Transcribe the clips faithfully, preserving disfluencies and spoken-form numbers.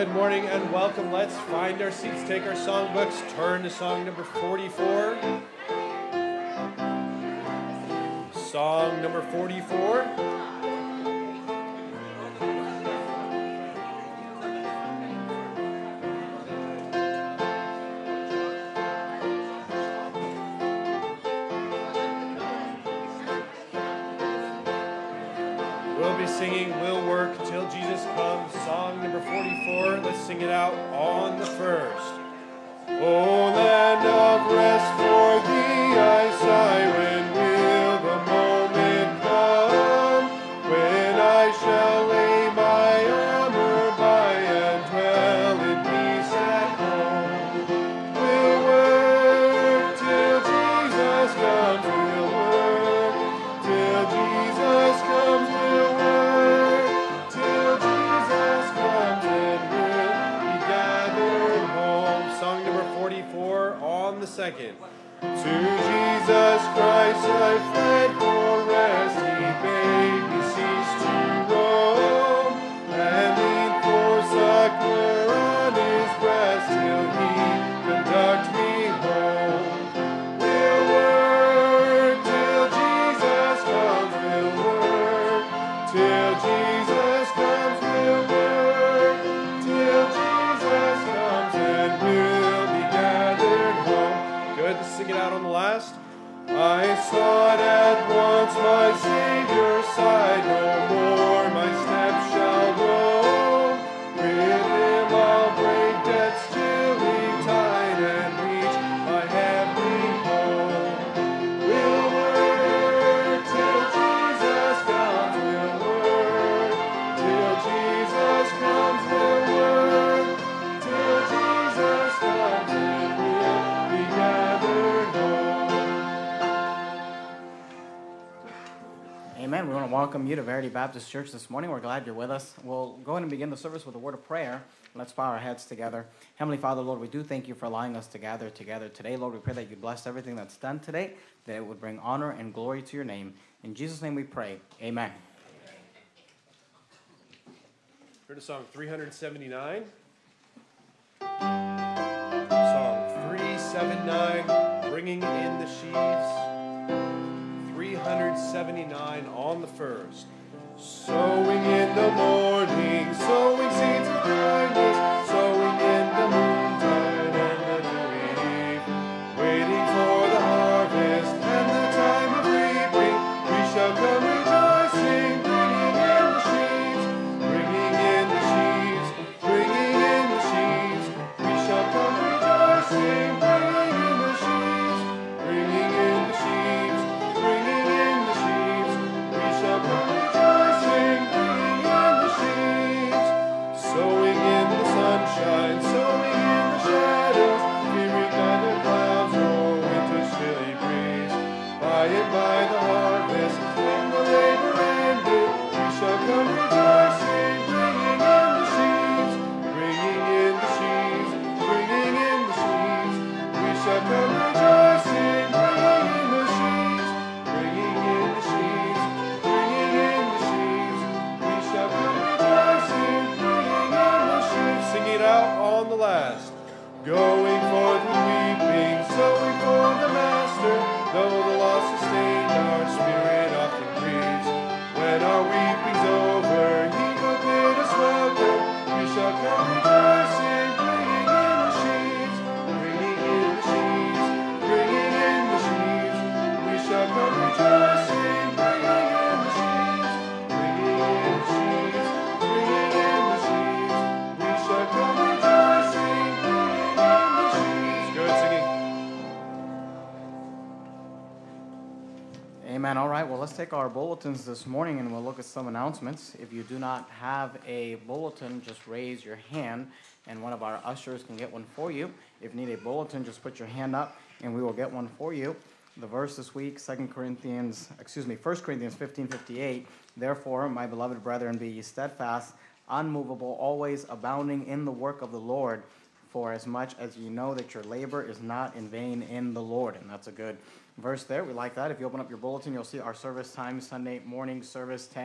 Good morning and welcome. Let's find our seats, take our songbooks, turn to song number forty-four. Song number forty-four. We'll be singing We'll Work Till Jesus Comes, song number forty-four. Let's sing it out on the first. O land of rest, for thee I sigh, when will the moment come, when I shall lay my armor by and dwell in peace at home. We'll work till Jesus comes, we'll work till Jesus comes, we'll work till Jesus comes, and we'll be gathered home. Song number forty-four on the second. To Jesus Christ I fled for rest, he bade me cease to roam, and lean for succor on his breast till he conduct me home. We'll work till Jesus comes, we'll work till Jesus comes, we'll work till Jesus comes, and we'll be gathered home. Good, let's sing it out on the last. I sought at once my Savior's side, no more my steps shall roam. With him I'll break death's chilly tide and reach my heavenly home. We'll work till Jesus comes, we'll work till Jesus comes, we'll work till Jesus comes, and we'll be gathered home. Amen. We want to welcome you to Verity Baptist Church this morning. We're glad you're with us. We'll go ahead and begin the service with a word of prayer. Let's bow our heads together. Heavenly Father, Lord, we do thank you for allowing us to gather together today. Lord, we pray that you bless everything that's done today, that it would bring honor and glory to your name. In Jesus' name we pray. Amen. Turn to song three seventy-nine. Song three seventy-nine, Bringing in the Sheaves. three seventy-nine on the first. Sowing in the morning, sowing seeds of kindness, sowing in the noontide and the dewy eve, waiting for the harvest and the time of reaping. We shall come rejoicing, bringing in the sheaves, bringing in the sheaves, bringing in the sheaves. We shall come rejoicing, bringing in the sheaves, bringing in the sheaves, bringing in the sheaves. We shall come rejoicing, bringing in the sheaves. Sowing in the sunshine, sowing in the shadows, fearing neither clouds nor winter's chilly breeze. By and by the harvest, when the labor ended, we shall come rejoicing, bringing in the sheaves, bringing in the sheaves, bringing in the sheaves. We shall come rejoicing, bringing in the sheaves, bringing in the sheaves, bringing in the sheaves. We shall come rejoicing, bringing in the sheaves. Sing it out on the last. Going for the weeping, sowing for the Master. Though the loss sustained, our spirit often grieves. When our weeping's over, he will bid us welcome. We shall come rejoicing, bringing in the sheaves, bringing in the sheaves, bringing in the sheaves. We shall come rejoicing, bringing in the sheaves, bringing in the sheaves, bringing in the sheaves. We shall come rejoicing, bringing in the sheaves. Good singing. Amen. All right. Well, let's take our bulletins this morning and we'll look at some announcements. If you do not have a bulletin, just raise your hand and one of our ushers can get one for you. If you need a bulletin, just put your hand up and we will get one for you. The verse this week, Second Corinthians, excuse me, First Corinthians fifteen fifty-eight. Therefore, my beloved brethren, be ye steadfast, unmovable, always abounding in the work of the Lord, for as much as ye know that your labor is not in vain in the Lord. And that's a good verse there. We like that. If you open up your bulletin, you'll see our service time, Sunday morning service, ten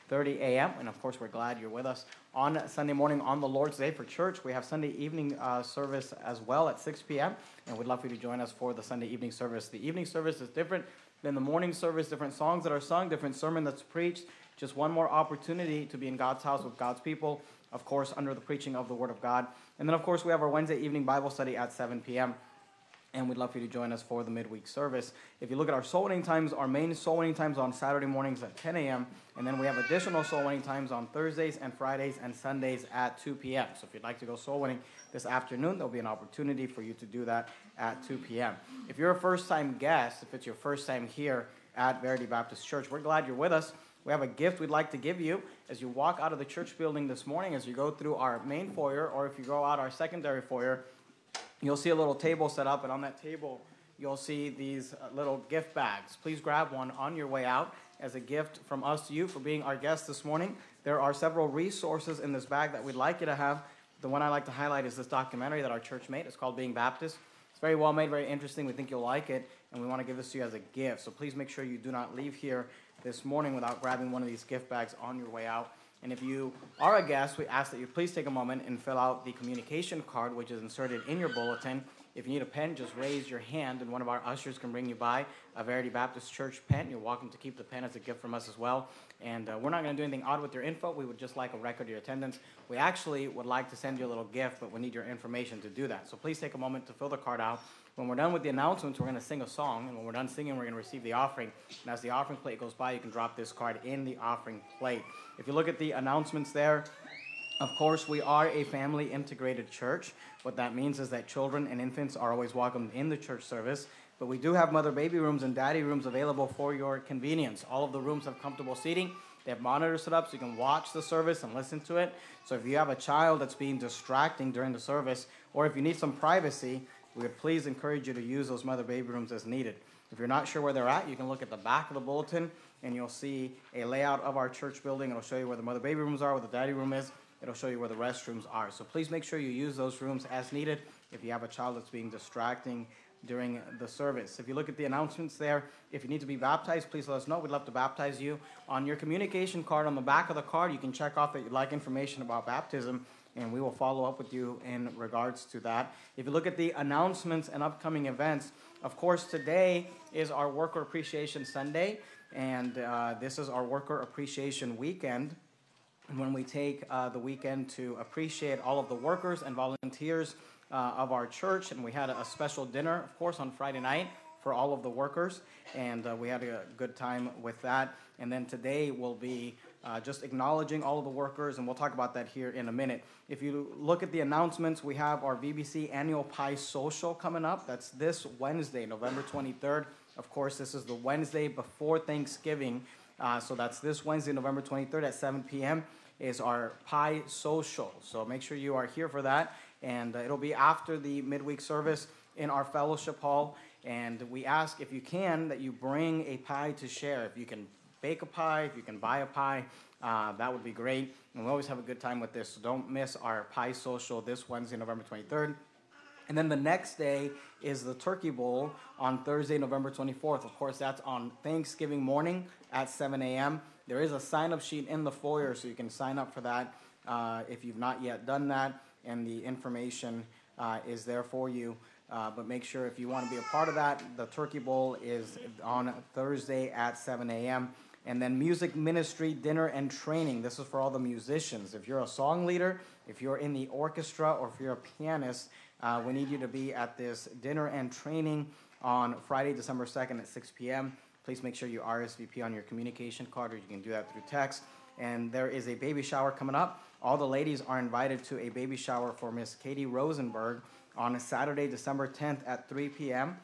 thirty a.m. And of course, we're glad you're with us on Sunday morning on the Lord's Day for church. We have Sunday evening uh, service as well at six p.m. And we'd love for you to join us for the Sunday evening service. The evening service is different than the morning service, different songs that are sung, different sermon that's preached. Just one more opportunity to be in God's house with God's people, of course, under the preaching of the Word of God. And then, of course, we have our Wednesday evening Bible study at seven p.m. And we'd love for you to join us for the midweek service. If you look at our soul winning times, our main soul winning times on Saturday mornings at ten a.m. And then we have additional soul winning times on Thursdays and Fridays and Sundays at two p.m. So if you'd like to go soul winning this afternoon, there'll be an opportunity for you to do that at two p.m. If you're a first-time guest, if it's your first time here at Verity Baptist Church, we're glad you're with us. We have a gift we'd like to give you as you walk out of the church building this morning, as you go through our main foyer, or if you go out our secondary foyer. You'll see a little table set up, and on that table, you'll see these uh, little gift bags. Please grab one on your way out as a gift from us to you for being our guest this morning. There are several resources in this bag that we'd like you to have. The one I like to highlight is this documentary that our church made. It's called Being Baptist. It's very well made, very interesting. We think you'll like it, and we want to give this to you as a gift. So please make sure you do not leave here this morning without grabbing one of these gift bags on your way out. And if you are a guest, we ask that you please take a moment and fill out the communication card, which is inserted in your bulletin. If you need a pen, just raise your hand, and one of our ushers can bring you by a Verity Baptist Church pen. You're welcome to keep the pen as a gift from us as well. And uh, we're not going to do anything odd with your info. We would just like a record of your attendance. We actually would like to send you a little gift, but we need your information to do that. So please take a moment to fill the card out. When we're done with the announcements, we're going to sing a song. And when we're done singing, we're going to receive the offering. And as the offering plate goes by, you can drop this card in the offering plate. If you look at the announcements there, of course, we are a family integrated church. What that means is that children and infants are always welcomed in the church service. But we do have mother baby rooms and daddy rooms available for your convenience. All of the rooms have comfortable seating. They have monitors set up so you can watch the service and listen to it. So if you have a child that's being distracting during the service, or if you need some privacy, we would please encourage you to use those mother baby rooms as needed. If you're not sure where they're at, you can look at the back of the bulletin, and you'll see a layout of our church building. It'll show you where the mother baby rooms are, where the daddy room is. It'll show you where the restrooms are. So please make sure you use those rooms as needed if you have a child that's being distracting during the service. If you look at the announcements there, if you need to be baptized, please let us know. We'd love to baptize you. On your communication card, on the back of the card, you can check off that you'd like information about baptism, and we will follow up with you in regards to that. If you look at the announcements and upcoming events, of course, today is our Worker Appreciation Sunday, and uh, this is our Worker Appreciation Weekend. And when we take uh, the weekend to appreciate all of the workers and volunteers uh, of our church, and we had a, a special dinner, of course, on Friday night for all of the workers, and uh, we had a good time with that. And then today will be uh, just acknowledging all of the workers, and we'll talk about that here in a minute. If you look at the announcements, we have our V B C Annual Pie Social coming up. That's this Wednesday, November twenty-third. Of course, this is the Wednesday before Thanksgiving. Uh, so that's this Wednesday, November twenty-third at seven p.m. is our Pie Social. So make sure you are here for that. And uh, it'll be after the midweek service in our fellowship hall. And we ask, if you can, that you bring a pie to share. If you can bake a pie, if you can buy a pie, uh, that would be great. And we always have a good time with this. So don't miss our Pie Social this Wednesday, November twenty-third. And then the next day is the Turkey Bowl on Thursday, November twenty-fourth. Of course, that's on Thanksgiving morning at seven a.m. There is a sign-up sheet in the foyer, so you can sign up for that uh, if you've not yet done that, and the information uh, is there for you. Uh, but make sure if you want to be a part of that, the Turkey Bowl is on Thursday at seven a.m. And then music ministry, dinner, and training. This is for all the musicians. If you're a song leader, if you're in the orchestra, or if you're a pianist, uh, we need you to be at this dinner and training on Friday, December second at six p.m. Please make sure you R S V P on your communication card, or you can do that through text. And there is a baby shower coming up. All the ladies are invited to a baby shower for Miss Katie Rosenberg on Saturday, December tenth at three p.m.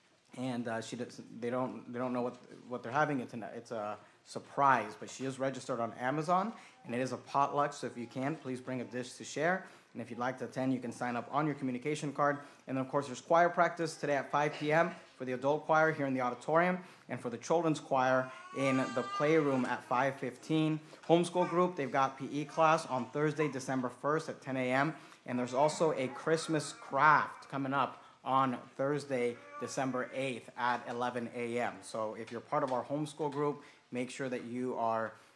And uh, she does, they don't they don't know what what they're having. It's an, it's a surprise, but she is registered on Amazon, and it is a potluck. So if you can, please bring a dish to share. And if you'd like to attend, you can sign up on your communication card. And then, of course, there's choir practice today at five p.m. for the adult choir here in the auditorium, and for the children's choir in the playroom at five fifteen. Homeschool group, they've got P E class on Thursday, December first at ten a.m. And there's also a Christmas craft coming up on Thursday, December eighth at eleven a.m. So if you're part of our homeschool group, make sure that you are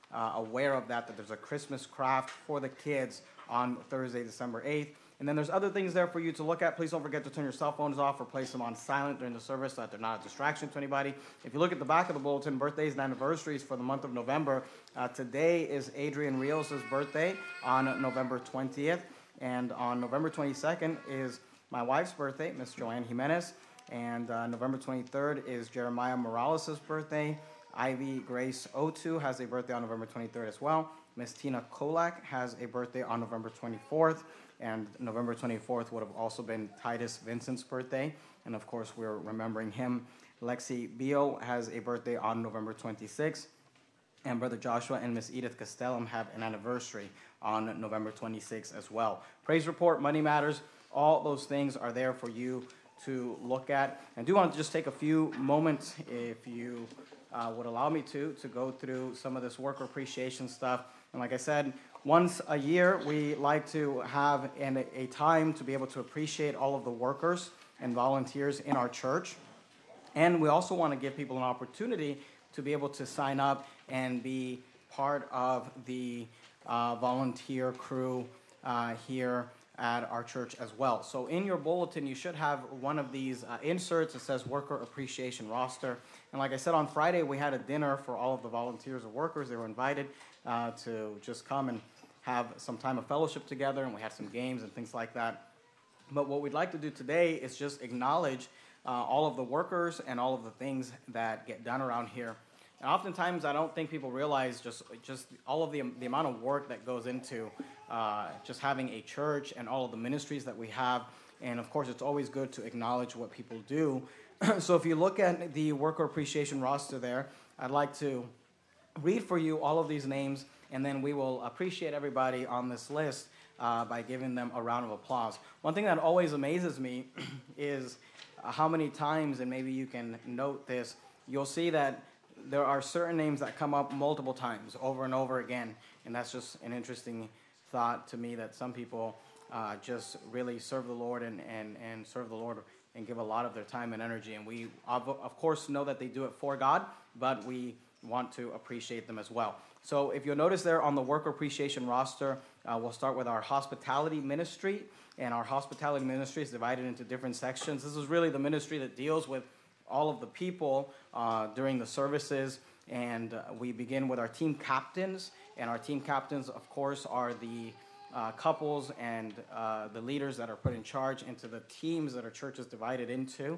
uh, aware of that, that there's a Christmas craft for the kids on Thursday, December eighth. And then there's other things there for you to look at. Please don't forget to turn your cell phones off or place them on silent during the service so that they're not a distraction to anybody. If you look at the back of the bulletin, birthdays and anniversaries for the month of November. Uh, today is Adrian Rios' birthday on November twentieth. And on November twenty-second is my wife's birthday, Miss Joanne Jimenez. And uh, November twenty-third is Jeremiah Morales' birthday. Ivy Grace Otu has a birthday on November twenty-third as well. Miss Tina Kolak has a birthday on November twenty-fourth. And November twenty-fourth would have also been Titus Vincent's birthday. And of course, we're remembering him. Lexi Beal has a birthday on November twenty-sixth. And Brother Joshua and Miss Edith Castellum have an anniversary on November twenty-sixth as well. Praise report, money matters, all those things are there for you to look at. And I do want to just take a few moments, if you uh, would allow me to, to go through some of this worker appreciation stuff. And like I said, once a year, we like to have an, a time to be able to appreciate all of the workers and volunteers in our church. And we also want to give people an opportunity to be able to sign up and be part of the uh, volunteer crew uh, here at our church as well. So in your bulletin, you should have one of these uh, inserts that says Worker Appreciation Roster. And like I said, on Friday, we had a dinner for all of the volunteers or workers. They were invited uh, to just come and have some time of fellowship together, and we had some games and things like that. But what we'd like to do today is just acknowledge uh, all of the workers and all of the things that get done around here. And oftentimes, I don't think people realize just just all of the the amount of work that goes into uh, just having a church and all of the ministries that we have. And of course, it's always good to acknowledge what people do. So if you look at the worker appreciation roster there, I'd like to read for you all of these names, and then we will appreciate everybody on this list uh, by giving them a round of applause. One thing that always amazes me is how many times, and maybe you can note this, you'll see that there are certain names that come up multiple times over and over again, and that's just an interesting thought to me, that some people uh, just really serve the Lord and, and, and serve the Lord and give a lot of their time and energy. And we, of, of course, know that they do it for God, but we want to appreciate them as well. So if you'll notice there on the worker appreciation roster, uh, we'll start with our hospitality ministry. And our hospitality ministry is divided into different sections. This is really the ministry that deals with all of the people uh, during the services. And uh, we begin with our team captains. And our team captains, of course, are the uh, couples and uh, the leaders that are put in charge into the teams that our church is divided into.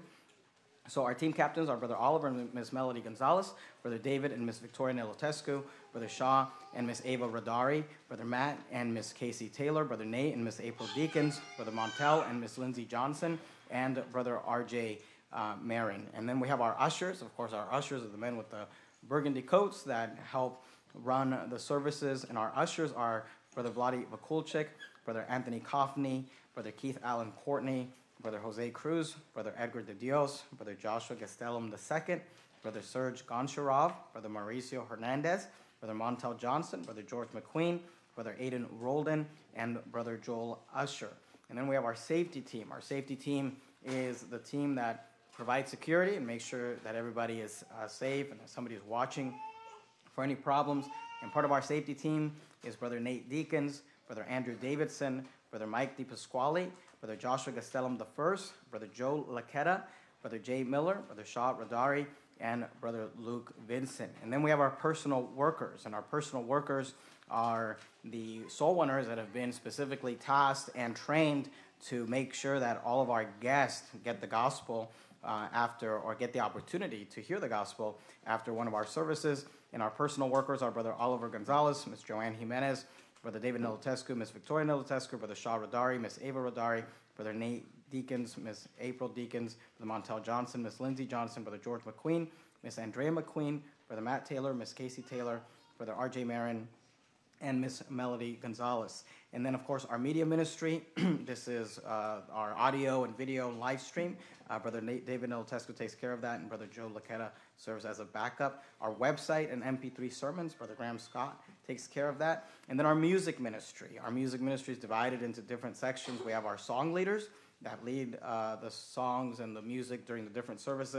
So our team captains are Brother Oliver and Miss Melody Gonzalez, Brother David and Miss Victoria Nelotescu, Brother Shaw and Miss Ava Radari, Brother Matt and Miss Casey Taylor, Brother Nate and Miss April Deacons, Brother Montel and Miss Lindsay Johnson, and Brother R J uh, Marin. And then we have our ushers. Of course, our ushers are the men with the burgundy coats that help run the services. And our ushers are Brother Vladi Vakulchik, Brother Anthony Coffney, Brother Keith Allen Courtney, Brother Jose Cruz, Brother Edgar de Dios, Brother Joshua Gastelum the second, Brother Serge Goncharov, Brother Mauricio Hernandez, Brother Montel Johnson, Brother George McQueen, Brother Aiden Roldan, and Brother Joel Usher. And then we have our safety team. Our safety team is the team that provides security and makes sure that everybody is uh, safe and that somebody is watching for any problems. And part of our safety team is Brother Nate Deacons, Brother Andrew Davidson, Brother Mike DiPasquale, Brother Joshua Gastelum the first, Brother Joe Laqueta, Brother Jay Miller, Brother Shaw Radari, and Brother Luke Vincent. And then we have our personal workers, and our personal workers are the soul winners that have been specifically tasked and trained to make sure that all of our guests get the gospel uh, after, or get the opportunity to hear the gospel after one of our services. And our personal workers are Brother Oliver Gonzalez, Miss Joanne Jimenez, Brother David Nelotescu, Miss Victoria Nelotescu, Brother Shaw Radari, Miss Ava Radari, Brother Nate Deacons, Miss April Deacons, Brother Montel Johnson, Miss Lindsay Johnson, Brother George McQueen, Miss Andrea McQueen, Brother Matt Taylor, Miss Casey Taylor, Brother R J Marin, and Miss Melody Gonzalez. And then, of course, our media ministry. This is uh, our audio and video live stream. Uh, Brother Nate, David Nelotescu takes care of that, and Brother Joe Laqueta serves as a backup. Our website and M P three sermons, Brother Graham Scott takes care of that. And then our music ministry. Our music ministry is divided into different sections. We have our song leaders that lead uh, the songs and the music during the different services.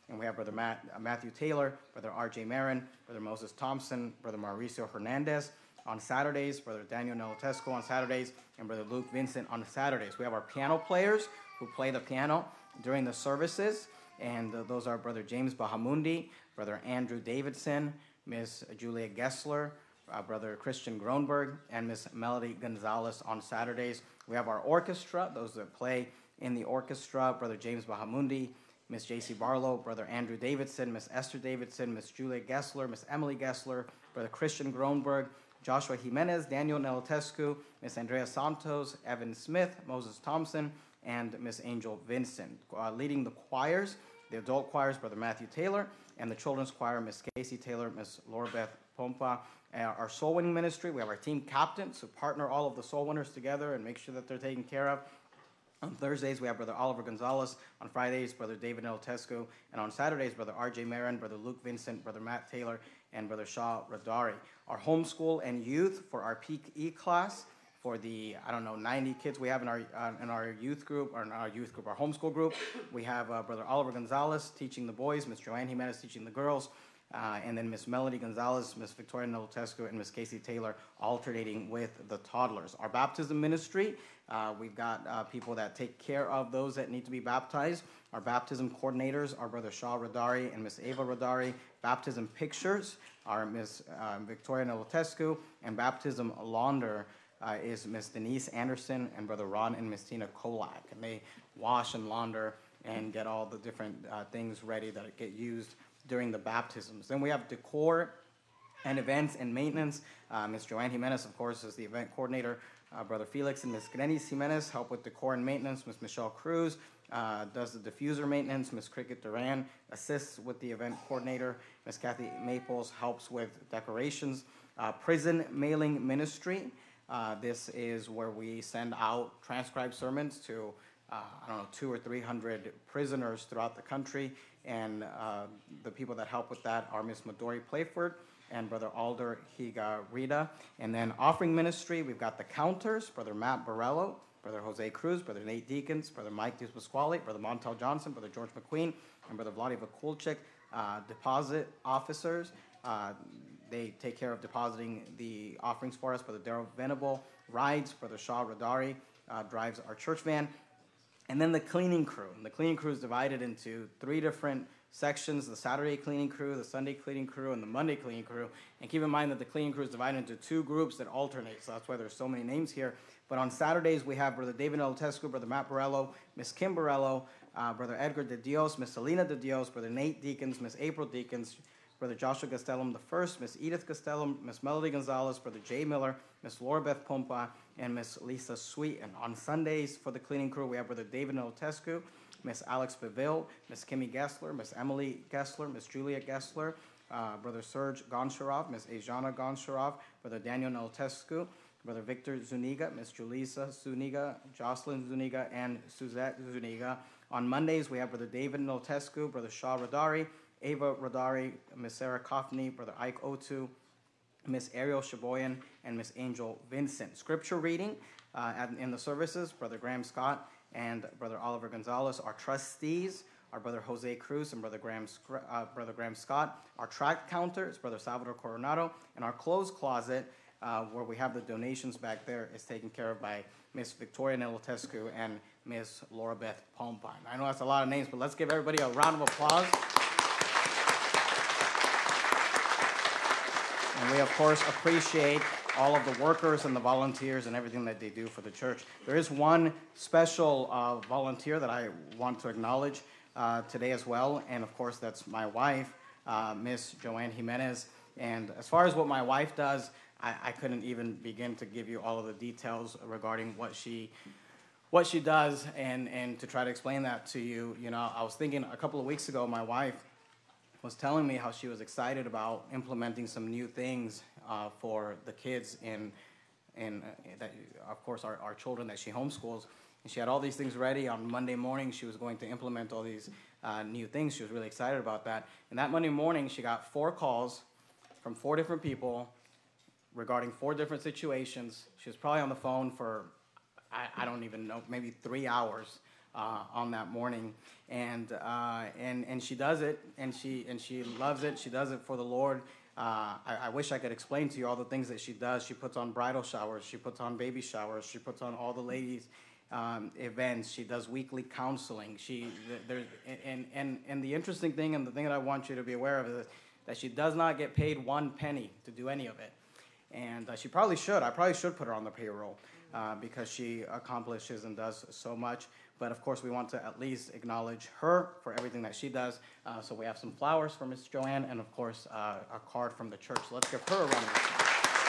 And we have Brother Matt, uh, Matthew Taylor, Brother R J Marin, Brother Moses Thompson, Brother Mauricio Hernandez. On Saturdays, Brother Daniel Nelotesco on Saturdays, and Brother Luke Vincent on Saturdays. We have our piano players who play the piano during the services, and uh, those are Brother James Bahamundi, Brother Andrew Davidson, Miss Julia Gessler, uh, Brother Christian Gronberg, and Miss Melody Gonzalez on Saturdays. We have our orchestra, those that play in the orchestra, Brother James Bahamundi, Miss J C Barlow, Brother Andrew Davidson, Miss Esther Davidson, Miss Julia Gessler, Miss Emily Gessler, Brother Christian Gronberg, Joshua Jimenez, Daniel Nelotescu, Miss Andrea Santos, Evan Smith, Moses Thompson, and Miss Angel Vincent. Uh, leading the choirs, the adult choirs, Brother Matthew Taylor, and the children's choir, Miss Casey Taylor, Miss Laura Beth Pompa. Uh, our soul winning ministry, we have our team captains who partner all of the soul winners together and make sure that they're taken care of. On Thursdays, we have Brother Oliver Gonzalez. On Fridays, Brother David Nelotescu. And on Saturdays, Brother R J Marin, Brother Luke Vincent, Brother Matt Taylor, and Brother Shaw Radari. Our homeschool and youth for our Peak E class, for the, I don't know, ninety kids we have in our uh, in our youth group, or in our youth group, our homeschool group. We have uh, Brother Oliver Gonzalez teaching the boys, Miss Joanne Jimenez teaching the girls, uh, and then Miss Melody Gonzalez, Miss Victoria Nelotescu, and Miss Casey Taylor alternating with the toddlers. Our baptism ministry, uh, we've got uh, people that take care of those that need to be baptized. Our baptism coordinators are Brother Shaw Radari and Miss Ava Radari. Baptism pictures are Miss uh, Victoria Nelotescu, and baptism launder uh, is Miss Denise Anderson and Brother Ron and Miss Tina Kolak. And they wash and launder and get all the different uh, things ready that get used during the baptisms. Then we have decor and events and maintenance. Uh, Miss Joanne Jimenez, of course, is the event coordinator. Uh, Brother Felix and Miss Grenis Jimenez help with decor and maintenance. Miss Michelle Cruz uh, does the diffuser maintenance. Miss Cricket Duran assists with the event coordinator. Miss Kathy Maples helps with decorations. Uh, prison mailing ministry. Uh, this is where we send out transcribed sermons to, uh, I don't know, two or three hundred prisoners throughout the country. And uh, the people that help with that are Miss Midori Playford and Brother Alder Higa Rita. And then offering ministry, we've got the counters, Brother Matt Borello, Brother Jose Cruz, Brother Nate Deacons, Brother Mike DePasquale, Brother Montel Johnson, Brother George McQueen, and Brother Vladi Vakulchik. Uh, deposit officers, uh, they take care of depositing the offerings for us. Brother Daryl Venable rides, Brother Shaw Radari uh, drives our church van. And then the cleaning crew. And the cleaning crew is divided into three different sections: the Saturday cleaning crew, the Sunday cleaning crew, and the Monday cleaning crew. And keep in mind that the cleaning crew is divided into two groups that alternate, so that's why there's so many names here. But on Saturdays, we have Brother David Nelotescu, Brother Matt Borello, Miss Kim Borello, uh, Brother Edgar De Dios, Miss Selena De Dios, Brother Nate Deacons, Miss April Deacons, Brother Joshua Castellum the first, Miss Edith Castellum, Miss Melody Gonzalez, Brother Jay Miller, Miss Laura Beth Pompa, and Miss Lisa Sweet. And on Sundays for the cleaning crew, we have Brother David Nelotescu, Miss Alex Beville, Miss Kimmy Gessler, Miss Emily Gessler, Miss Julia Gessler, uh, Brother Serge Goncharov, Miss Ajana Goncharov, Brother Daniel Nelotescu, Brother Victor Zuniga, Miss Julisa Zuniga, Jocelyn Zuniga, and Suzette Zuniga. On Mondays, we have Brother David Nelotescu, Brother Shaw Radari, Ava Radari, Miss Sarah Kofney, Brother Ike Otu, Miss Ariel Shaboyan, and Miss Angel Vincent. Scripture reading uh, at, in the services, Brother Graham Scott and Brother Oliver Gonzalez. Our trustees are Brother Jose Cruz and Brother Graham, uh, Brother Graham Scott. Our tract counter is Brother Salvador Coronado. And our clothes closet, uh, where we have the donations back there, is taken care of by Miss Victoria Nelotescu and Miss Laura Beth Pompa. I know that's a lot of names, but let's give everybody a round of applause. And we, of course, appreciate all of the workers and the volunteers and everything that they do for the church. There is one special uh, volunteer that I want to acknowledge uh, today as well, and of course, that's my wife, uh, Miss Joanne Jimenez. And as far as what my wife does, I, I couldn't even begin to give you all of the details regarding what she what she does, and, and to try to explain that to you. You know, I was thinking a couple of weeks ago, my wife was telling me how she was excited about implementing some new things uh, for the kids in, in uh, that, of course, our, our children that she homeschools. And she had all these things ready. On Monday morning, she was going to implement all these uh, new things. She was really excited about that. And that Monday morning, she got four calls from four different people regarding four different situations. She was probably on the phone for, I, I don't even know, maybe three hours uh, on that morning, and uh, and and she does it, and she and she loves it. She does it for the Lord. Uh, I, I wish I could explain to you all the things that she does. She puts on bridal showers. She puts on baby showers. She puts on all the ladies' um, events. She does weekly counseling. She there's and and and the interesting thing, and the thing that I want you to be aware of is that she does not get paid one penny to do any of it. And uh, she probably should. I probably should put her on the payroll uh, because she accomplishes and does so much. But of course, we want to at least acknowledge her for everything that she does. Uh, so we have some flowers for Miss Joanne, and of course, uh, a card from the church. So let's give her a round of applause.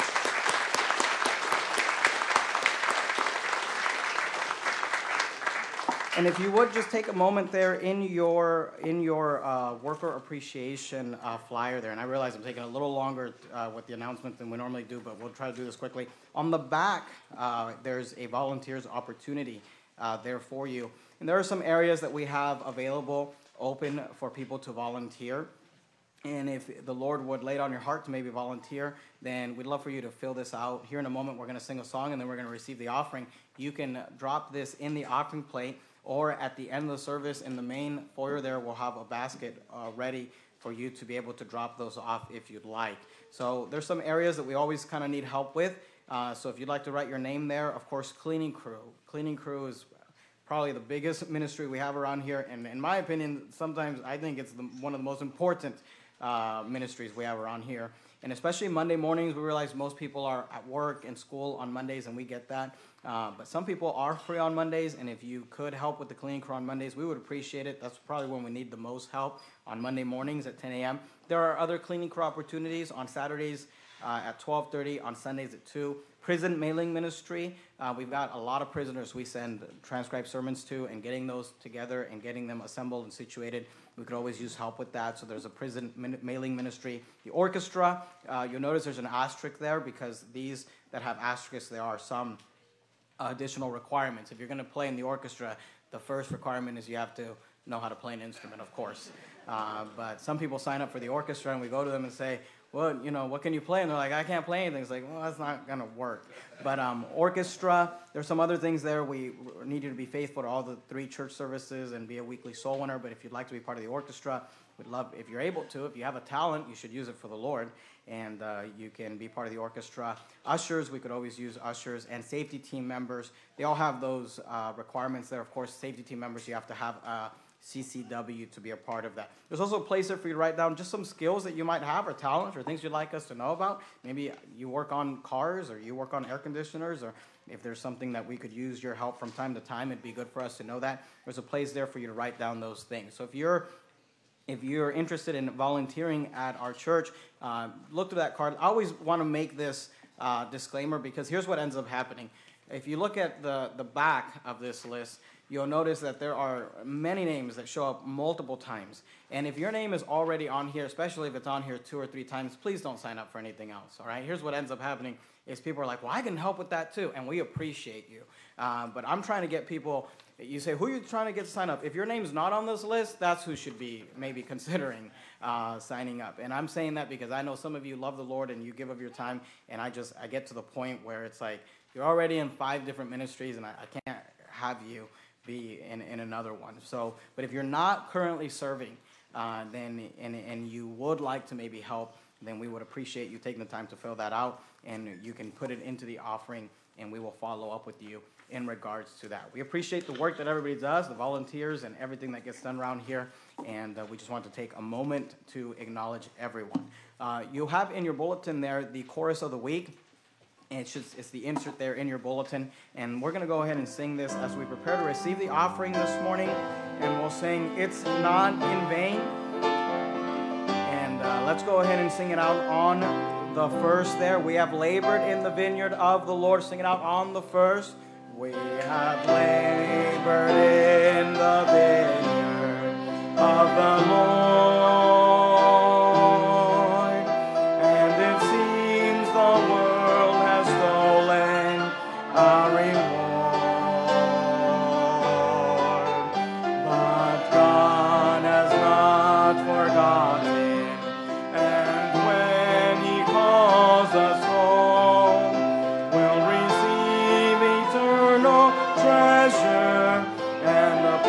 And if you would just take a moment there in your in your uh, worker appreciation uh, flyer there, and I realize I'm taking a little longer uh, with the announcement than we normally do, but we'll try to do this quickly. On the back, uh, there's a volunteer's opportunity uh, there for you. And there are some areas that we have available, open for people to volunteer. And if the Lord would lay it on your heart to maybe volunteer, then we'd love for you to fill this out. Here in a moment, we're going to sing a song, and then we're going to receive the offering. You can drop this in the offering plate, or at the end of the service in the main foyer there, we'll have a basket uh, ready for you to be able to drop those off if you'd like. So there's some areas that we always kind of need help with. Uh, so if you'd like to write your name there, of course, cleaning crew. Cleaning crew is probably the biggest ministry we have around here. And in my opinion, sometimes I think it's the, one of the most important uh, ministries we have around here. And especially Monday mornings, we realize most people are at work and school on Mondays, and we get that. Uh, but some people are free on Mondays, and if you could help with the cleaning crew on Mondays, we would appreciate it. That's probably when we need the most help, on Monday mornings at ten a.m. There are other cleaning crew opportunities on Saturdays uh, at twelve thirty, on Sundays at two. Prison mailing ministry, uh, we've got a lot of prisoners we send transcribed sermons to, and getting those together and getting them assembled and situated, we could always use help with that. So there's a prison min- mailing ministry. The orchestra, uh, you'll notice there's an asterisk there because these that have asterisks, there are some uh, additional requirements. If you're going to play in the orchestra, the first requirement is you have to know how to play an instrument, of course. Uh, but some people sign up for the orchestra, and we go to them and say, well, you know, what can you play? And they're like, I can't play anything. It's like, well, that's not going to work. But um, orchestra, there's some other things there. We need you to be faithful to all the three church services and be a weekly soul winner. But if you'd like to be part of the orchestra, we'd love, if you're able to, if you have a talent, you should use it for the Lord. And uh, you can be part of the orchestra. Ushers, we could always use ushers. And safety team members, they all have those uh, requirements there. Of course, safety team members, you have to have a C C W to be a part of that. There's also a place there for you to write down just some skills that you might have, or talents, or things you'd like us to know about. Maybe you work on cars, or you work on air conditioners, or if there's something that we could use your help from time to time, it'd be good for us to know that. There's a place there for you to write down those things. So if you're If you're interested in volunteering at our church, uh, look through that card. I always want to make this uh, disclaimer because here's what ends up happening. If you look at the, the back of this list, you'll notice that there are many names that show up multiple times. And if your name is already on here, especially if it's on here two or three times, please don't sign up for anything else, all right? Here's what ends up happening is people are like, well, I can help with that too, and we appreciate you. Uh, but I'm trying to get people, you say, who are you trying to get to sign up? If your name's not on this list, that's who should be maybe considering uh, signing up. And I'm saying that because I know some of you love the Lord and you give of your time, and I just, I get to the point where it's like, you're already in five different ministries, and I, I can't have you be in, in another one. So, but if you're not currently serving, uh, then and, and you would like to maybe help, then we would appreciate you taking the time to fill that out, and you can put it into the offering, and we will follow up with you in regards to that. We appreciate the work that everybody does, the volunteers, and everything that gets done around here, and uh, we just want to take a moment to acknowledge everyone. Uh, you have in your bulletin there the chorus of the week. And it's, just, it's the insert there in your bulletin. And we're going to go ahead and sing this as we prepare to receive the offering this morning. And we'll sing, It's Not in Vain. And uh, let's go ahead and sing it out on the first there. We have labored in the vineyard of the Lord. Sing it out on the first. We have labored in the vineyard of the Lord. And the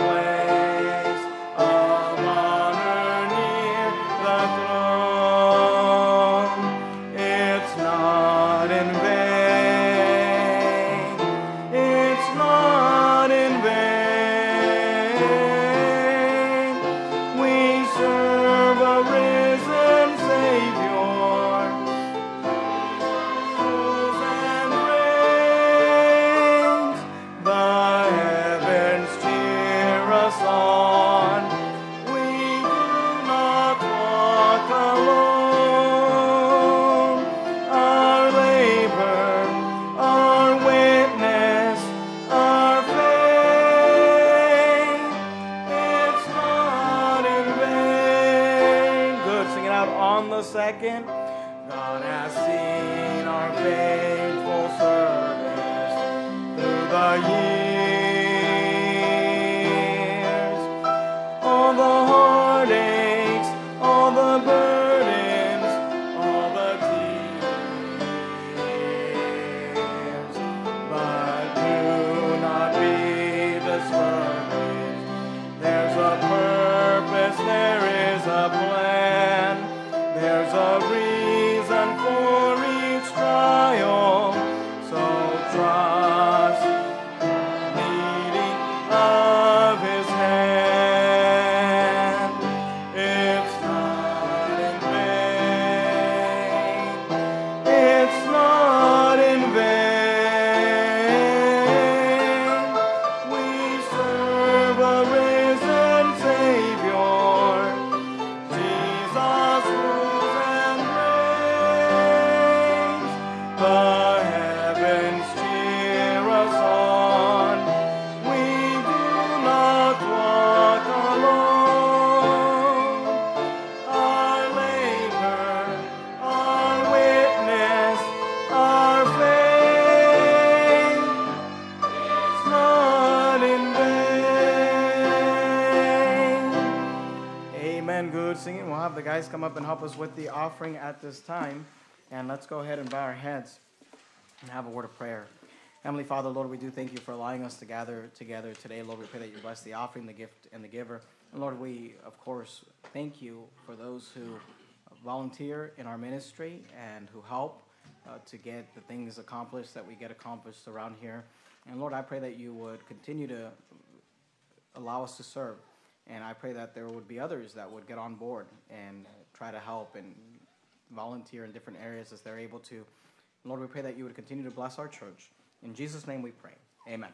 come up and help us with the offering at this time. And let's go ahead and bow our heads and have a word of prayer. Heavenly Father, Lord, we do thank you for allowing us to gather together today. Lord, we pray that you bless the offering, the gift, and the giver. And Lord, we, of course, thank you for those who volunteer in our ministry and who help uh, to get the things accomplished that we get accomplished around here. And Lord, I pray that you would continue to allow us to serve. And I pray that there would be others that would get on board and try to help and volunteer in different areas as they're able to. And Lord, we pray that you would continue to bless our church. In Jesus' name we pray. Amen.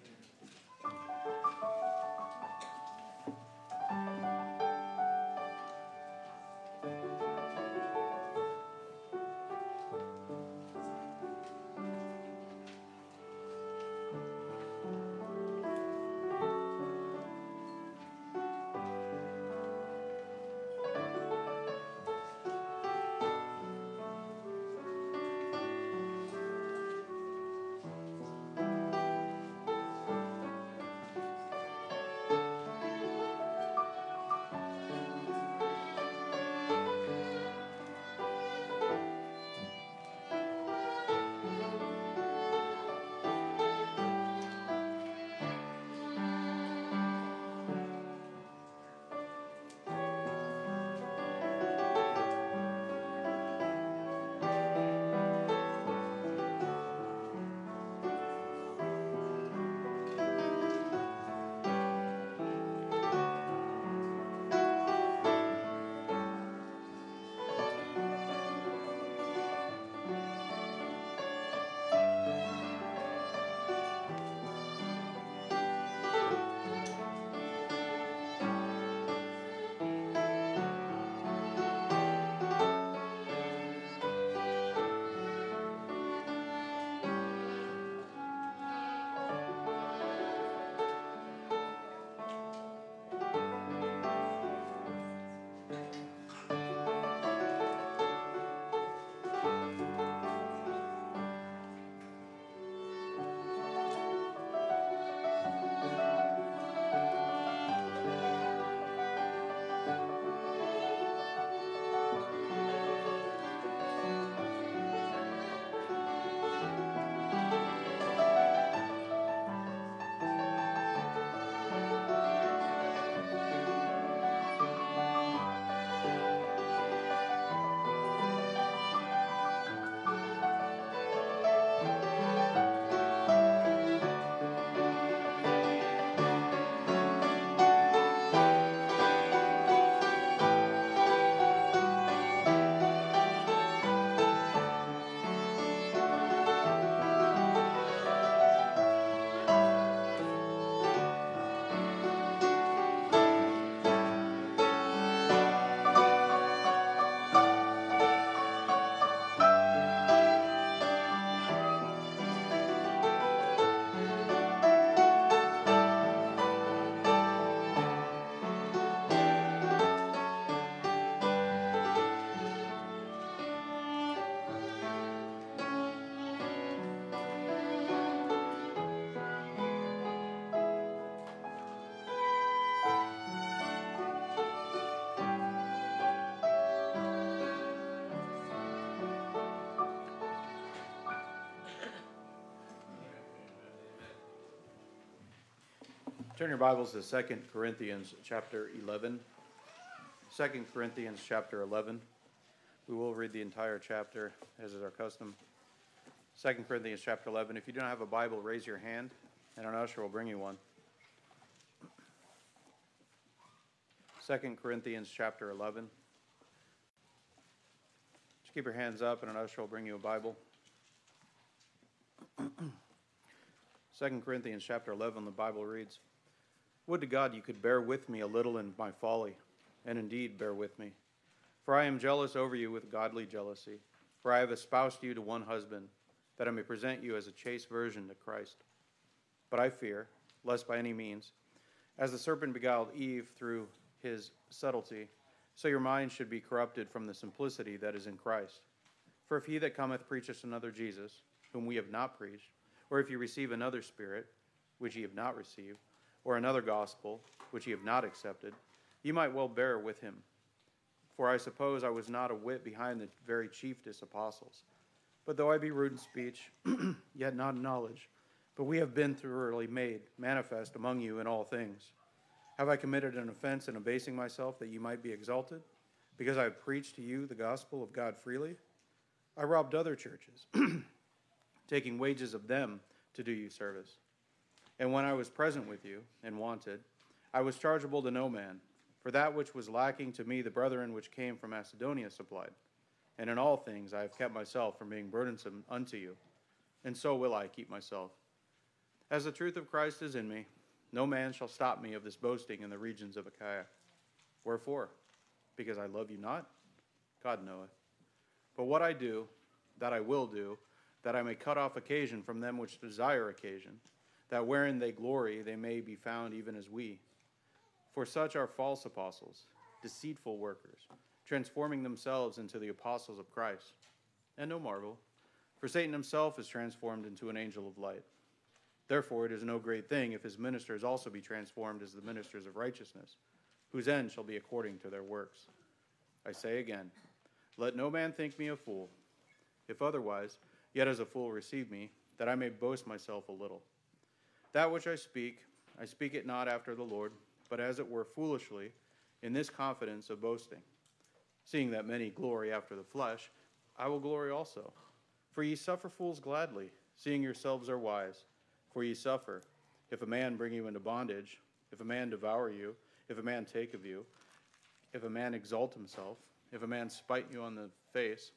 Turn your Bibles to Second Corinthians chapter eleven. Second Corinthians chapter eleven. We will read the entire chapter, as is our custom. Second Corinthians chapter eleven. If you don't have a Bible, raise your hand, and an usher will bring you one. Second Corinthians chapter eleven. Just keep your hands up, and an usher will bring you a Bible. Second Corinthians chapter eleven, the Bible reads, "Would to God you could bear with me a little in my folly, and indeed bear with me. For I am jealous over you with godly jealousy. For I have espoused you to one husband, that I may present you as a chaste virgin to Christ. But I fear, lest by any means, as the serpent beguiled Eve through his subtlety, so your mind should be corrupted from the simplicity that is in Christ. For if he that cometh preacheth another Jesus, whom we have not preached, or if you receive another spirit, which ye have not received, or another gospel, which ye have not accepted, you might well bear with him. For I suppose I was not a whit behind the very chiefest apostles. But though I be rude in speech, yet not in knowledge, but we have been thoroughly made manifest among you in all things. Have I committed an offense in abasing myself that you might be exalted, because I have preached to you the gospel of God freely? I robbed other churches, taking wages of them to do you service. And when I was present with you and wanted, I was chargeable to no man, for that which was lacking to me the brethren which came from Macedonia supplied. And in all things I have kept myself from being burdensome unto you, and so will I keep myself. As the truth of Christ is in me, no man shall stop me of this boasting in the regions of Achaia. Wherefore? Because I love you not? God knoweth. But what I do, that I will do, that I may cut off occasion from them which desire occasion, that wherein they glory they may be found even as we. For such are false apostles, deceitful workers, transforming themselves into the apostles of Christ. And no marvel, for Satan himself is transformed into an angel of light. Therefore it is no great thing if his ministers also be transformed as the ministers of righteousness, whose end shall be according to their works. I say again, let no man think me a fool. If otherwise, yet as a fool receive me, that I may boast myself a little. That which I speak, I speak it not after the Lord, but as it were foolishly, in this confidence of boasting. Seeing that many glory after the flesh, I will glory also. For ye suffer fools gladly, seeing yourselves are wise. For ye suffer, if a man bring you into bondage, if a man devour you, if a man take of you, if a man exalt himself, if a man spite you on the face.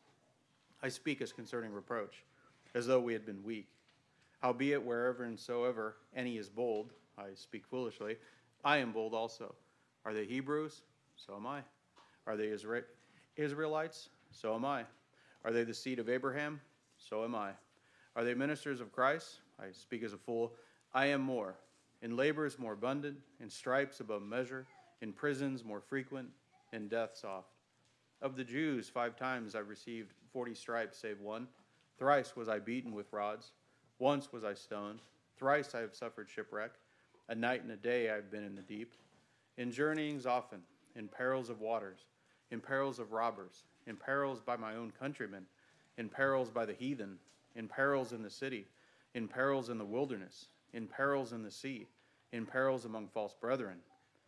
I speak as concerning reproach, as though we had been weak. Howbeit, wherever and soever any is bold, I speak foolishly, I am bold also. Are they Hebrews? So am I. Are they Isra- Israelites? So am I. Are they the seed of Abraham? So am I. Are they ministers of Christ? I speak as a fool. I am more. In labors more abundant, in stripes above measure, in prisons more frequent, in deaths oft. Of the Jews five times I received forty stripes save one. Thrice was I beaten with rods. Once was I stoned. Thrice I have suffered shipwreck. A night and a day I have been in the deep. In journeyings often, in perils of waters, in perils of robbers, in perils by my own countrymen, in perils by the heathen, in perils in the city, in perils in the wilderness, in perils in the sea, in perils among false brethren,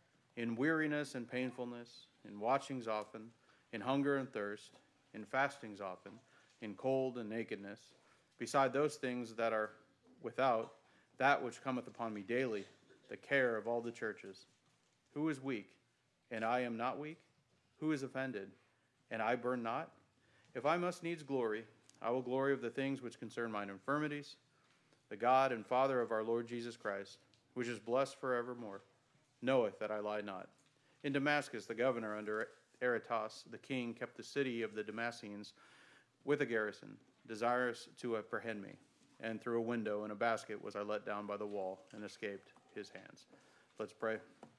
in weariness and painfulness, in watchings often, in hunger and thirst, in fastings often, in cold and nakedness, beside those things that are without, that which cometh upon me daily, the care of all the churches. Who is weak, and I am not weak? Who is offended, and I burn not? If I must needs glory, I will glory of the things which concern mine infirmities. The God and Father of our Lord Jesus Christ, which is blessed forevermore, knoweth that I lie not. In Damascus the governor under Aretas the king kept the city of the Damascenes with a garrison, desirous to apprehend me. And through a window in a basket was I let down by the wall and escaped his hands. Let's pray.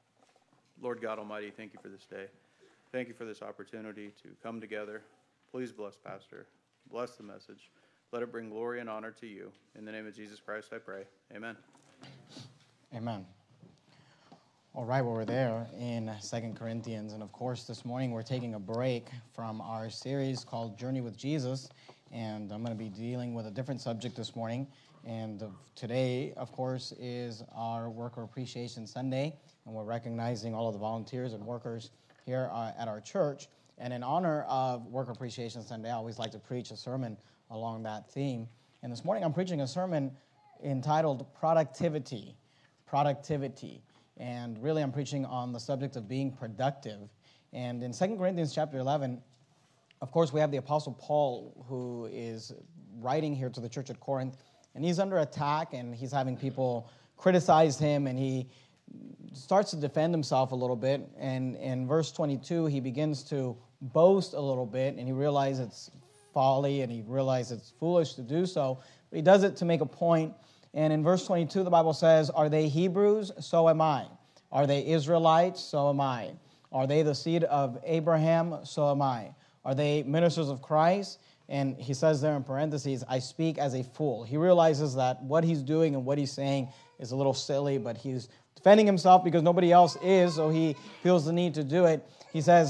Lord God Almighty, thank you for this day. Thank you for this opportunity to come together. Please bless Pastor. Bless the message. Let it bring glory and honor to you. In the name of Jesus Christ, I pray. Amen. Amen. All right, well, we're there in Second Corinthians. And, of course, this morning we're taking a break from our series called Journey with Jesus. And I'm going to be dealing with a different subject this morning. And today, of course, is our Worker Appreciation Sunday. And we're recognizing all of the volunteers and workers here uh, at our church. And in honor of Worker Appreciation Sunday, I always like to preach a sermon along that theme. And this morning I'm preaching a sermon entitled Productivity. Productivity. And really I'm preaching on the subject of being productive. And in Second Corinthians chapter eleven, of course, we have the Apostle Paul who is writing here to the church at Corinth. And he's under attack and he's having people criticize him, and he starts to defend himself a little bit. And in verse twenty-two, he begins to boast a little bit, and he realizes it's folly, and he realizes it's foolish to do so. But he does it to make a point. And in verse twenty-two, the Bible says, "Are they Hebrews? So am I. Are they Israelites? So am I. Are they the seed of Abraham? So am I. Are they ministers of Christ?" And he says there in parentheses, "I speak as a fool." He realizes that what he's doing and what he's saying is a little silly, but he's defending himself because nobody else is, so he feels the need to do it. He says,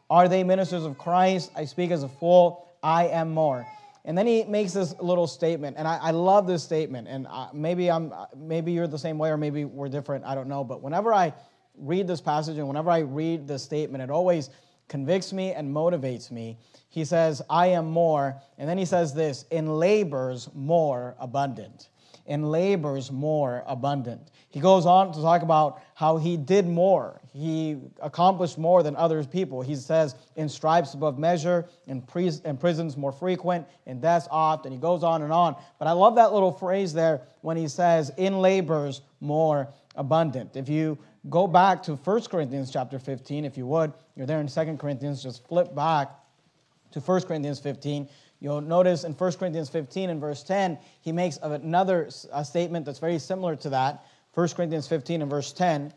Are they ministers of Christ? I speak as a fool. I am more. And then he makes this little statement, and I, I love this statement. And I, maybe I'm, maybe you're the same way, or maybe we're different. I don't know. But whenever I read this passage and whenever I read this statement, it always convicts me and motivates me. He says, "I am more," and then he says this: "In labors more abundant." In labors more abundant. He goes on to talk about how he did more. He accomplished more than other people. He says, in stripes above measure, in, pri- in prisons more frequent, in deaths oft, and he goes on and on. But I love that little phrase there when he says, in labors more abundant. If you go back to First Corinthians chapter fifteen, if you would, you're there in Second Corinthians, just flip back to First Corinthians fifteen. You'll notice in First Corinthians fifteen and verse ten, he makes another a statement that's very similar to that. First Corinthians fifteen and verse ten.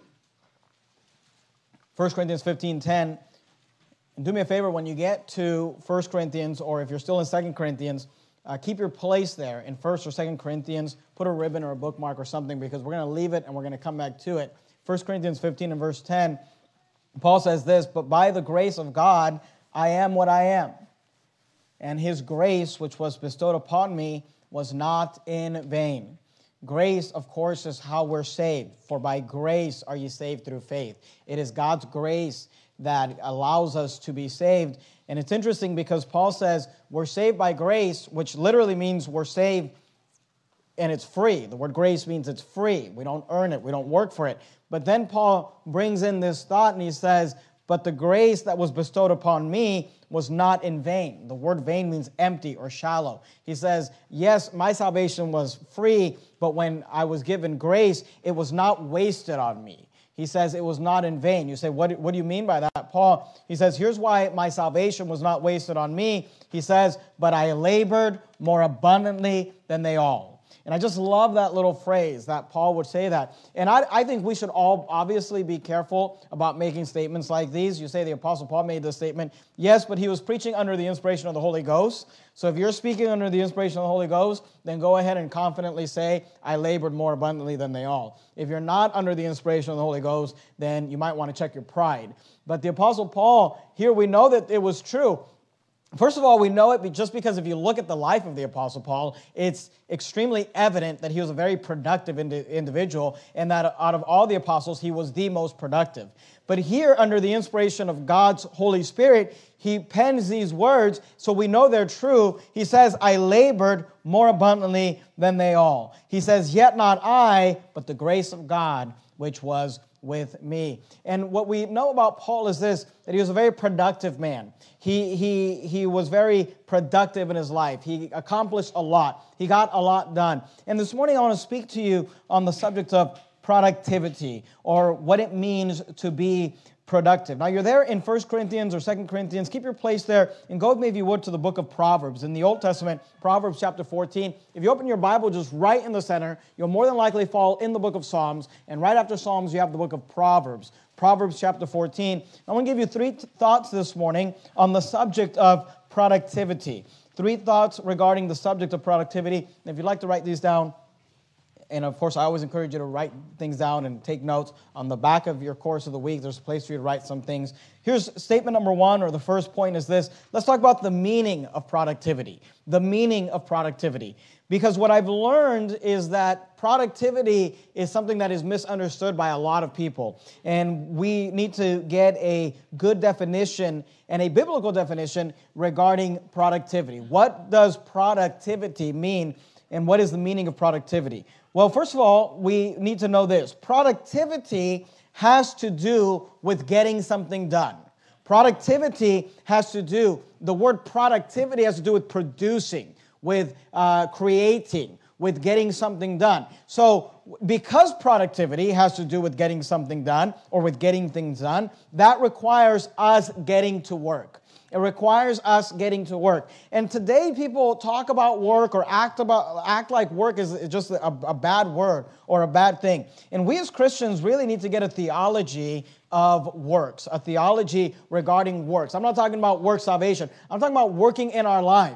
First Corinthians fifteen, ten. And do me a favor, when you get to First Corinthians, or if you're still in Second Corinthians, uh, keep your place there in First or Second Corinthians. Put a ribbon or a bookmark or something, because we're going to leave it and we're going to come back to it. First Corinthians fifteen and verse ten, Paul says this: "But by the grace of God, I am what I am. And his grace, which was bestowed upon me, was not in vain." Grace, of course, is how we're saved. For by grace are you saved through faith. It is God's grace that allows us to be saved. And it's interesting because Paul says we're saved by grace, which literally means we're saved and it's free. The word grace means it's free. We don't earn it. We don't work for it. But then Paul brings in this thought and he says, "But the grace that was bestowed upon me was not in vain." The word vain means empty or shallow. He says, yes, my salvation was free, but when I was given grace, it was not wasted on me. He says it was not in vain. You say, what, what do you mean by that, Paul? He says, here's why my salvation was not wasted on me. He says, "But I labored more abundantly than they all." And I just love that little phrase that Paul would say that. And I, I think we should all obviously be careful about making statements like these. You say the Apostle Paul made this statement. Yes, but he was preaching under the inspiration of the Holy Ghost. So if you're speaking under the inspiration of the Holy Ghost, then go ahead and confidently say, "I labored more abundantly than they all." If you're not under the inspiration of the Holy Ghost, then you might want to check your pride. But the Apostle Paul, here we know that it was true. First of all, we know it just because if you look at the life of the Apostle Paul, it's extremely evident that he was a very productive indi- individual and that out of all the apostles, he was the most productive. But here, under the inspiration of God's Holy Spirit, he pens these words, so we know they're true. He says, "I labored more abundantly than they all." He says, "Yet not I, but the grace of God, which was with me." And what we know about Paul is this, that he was a very productive man. He, he, he was very productive in his life. He accomplished a lot. He got a lot done. And this morning I want to speak to you on the subject of productivity, or what it means to be productive. Now, you're there in First Corinthians or Second Corinthians. Keep your place there and go with me, if you would, to the book of Proverbs. In the Old Testament, Proverbs chapter fourteen. If you open your Bible just right in the center, you'll more than likely fall in the book of Psalms. And right after Psalms, you have the book of Proverbs. Proverbs chapter fourteen. I want to give you three t- thoughts this morning on the subject of productivity. Three thoughts regarding the subject of productivity. And if you'd like to write these down, and of course, I always encourage you to write things down and take notes. On the back of your course of the week, there's a place for you to write some things. Here's statement number one, or the first point is this. Let's talk about the meaning of productivity. The meaning of productivity. Because what I've learned is that productivity is something that is misunderstood by a lot of people. And we need to get a good definition and a biblical definition regarding productivity. What does productivity mean, and what is the meaning of productivity? Well, first of all, we need to know this. Productivity has to do with getting something done. Productivity has to do, the word productivity has to do with producing, with uh, creating, with getting something done. So because productivity has to do with getting something done or with getting things done, that requires us getting to work. It requires us getting to work. And today people talk about work or act about act like work is just a, a bad word or a bad thing. And we as Christians really need to get a theology of works, a theology regarding works. I'm not talking about work salvation. I'm talking about working in our lives.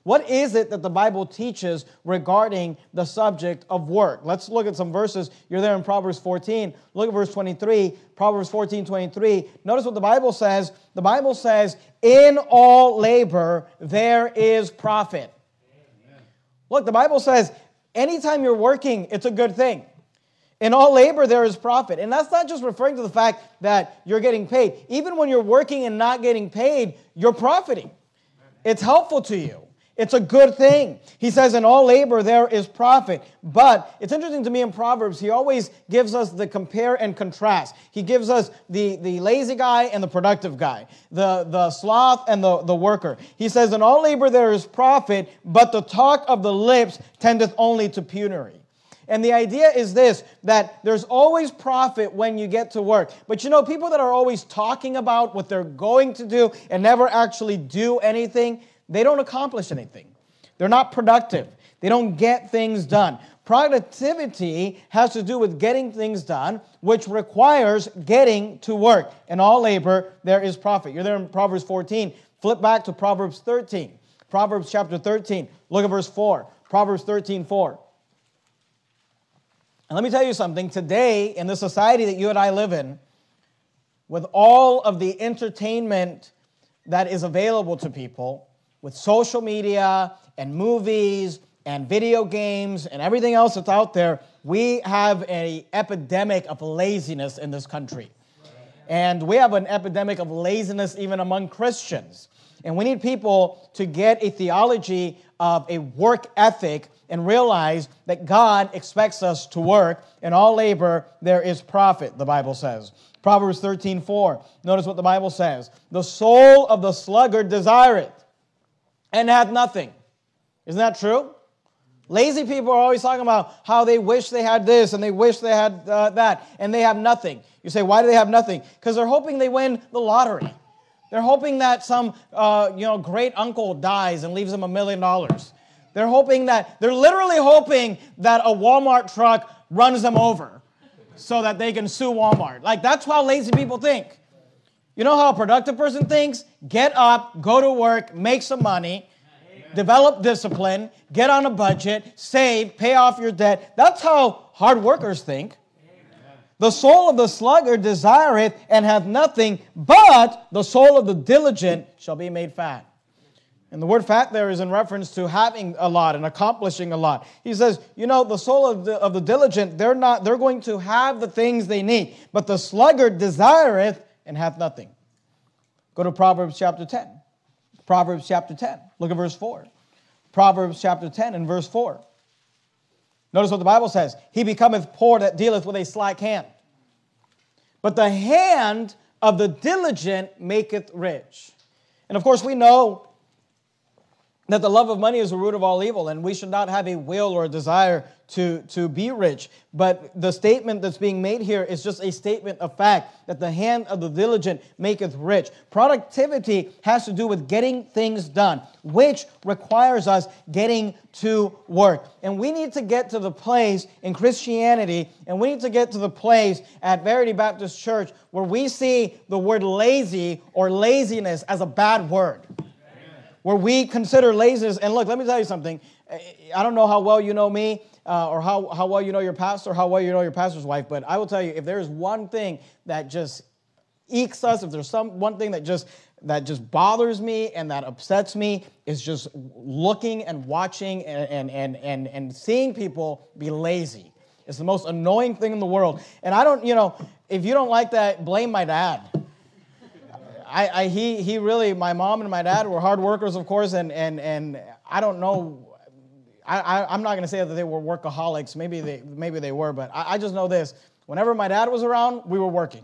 What is it that the Bible teaches regarding the subject of work? Let's look at some verses. You're there in Proverbs fourteen. Look at verse twenty-three. Proverbs fourteen, twenty-three. Notice what the Bible says. The Bible says, in all labor there is profit. Amen. Look, the Bible says, anytime you're working, it's a good thing. In all labor there is profit. And that's not just referring to the fact that you're getting paid. Even when you're working and not getting paid, you're profiting. It's helpful to you. It's a good thing. He says, in all labor there is profit. But it's interesting to me in Proverbs, he always gives us the compare and contrast. He gives us the, the lazy guy and the productive guy, the, the sloth and the, the worker. He says, in all labor there is profit, but the talk of the lips tendeth only to penury. And the idea is this, that there's always profit when you get to work. But you know, people that are always talking about what they're going to do and never actually do anything, they don't accomplish anything. They're not productive. They don't get things done. Productivity has to do with getting things done, which requires getting to work. In all labor, there is profit. You're there in Proverbs fourteen. Flip back to Proverbs thirteen. Proverbs chapter thirteen. Look at verse four. Proverbs thirteen, four. And let me tell you something. Today, in the society that you and I live in, with all of the entertainment that is available to people, with social media and movies and video games and everything else that's out there, we have an epidemic of laziness in this country. And we have an epidemic of laziness even among Christians. And we need people to get a theology of a work ethic and realize that God expects us to work. In all labor there is profit, the Bible says. Proverbs thirteen, four. Notice what the Bible says. The soul of the sluggard desireth, and hath nothing. Isn't that true? Lazy people are always talking about how they wish they had this and they wish they had uh, that, and they have nothing. You say, why do they have nothing? Because they're hoping they win the lottery. They're hoping that some uh, you know great uncle dies and leaves them a million dollars. They're hoping that, they're literally hoping that a Walmart truck runs them over so that they can sue Walmart. Like, that's how lazy people think. You know how a productive person thinks? Get up, go to work, make some money, Amen. Develop discipline, get on a budget, save, pay off your debt. That's how hard workers think. Amen. The soul of the sluggard desireth and hath nothing, but the soul of the diligent shall be made fat. And the word fat there is in reference to having a lot and accomplishing a lot. He says, you know, the soul of the, of the diligent, they're not, they're going to have the things they need. But the sluggard desireth and hath nothing. Go to Proverbs chapter ten. Proverbs chapter ten. Look at verse four. Proverbs chapter ten and verse four. Notice what the Bible says. He becometh poor that dealeth with a slack hand. But the hand of the diligent maketh rich. And of course we know that the love of money is the root of all evil, and we should not have a will or a desire to, to be rich. But the statement that's being made here is just a statement of fact, that the hand of the diligent maketh rich. Productivity has to do with getting things done, which requires us getting to work. And we need to get to the place in Christianity, and we need to get to the place at Verity Baptist Church where we see the word lazy or laziness as a bad word. Where we consider laziness, and look, let me tell you something. I don't know how well you know me, uh, or how, how well you know your pastor, or how well you know your pastor's wife, but I will tell you, if there is one thing that just ekes us, if there's some one thing that just that just bothers me and that upsets me, is just looking and watching and and and and seeing people be lazy. It's the most annoying thing in the world. And I don't, you know, if you don't like that, blame my dad. I, I, he, he really, my mom and my dad were hard workers, of course, and, and, and I don't know, I, I, I'm not going to say that they were workaholics. Maybe they, maybe they were, but I, I just know this. Whenever my dad was around, we were working.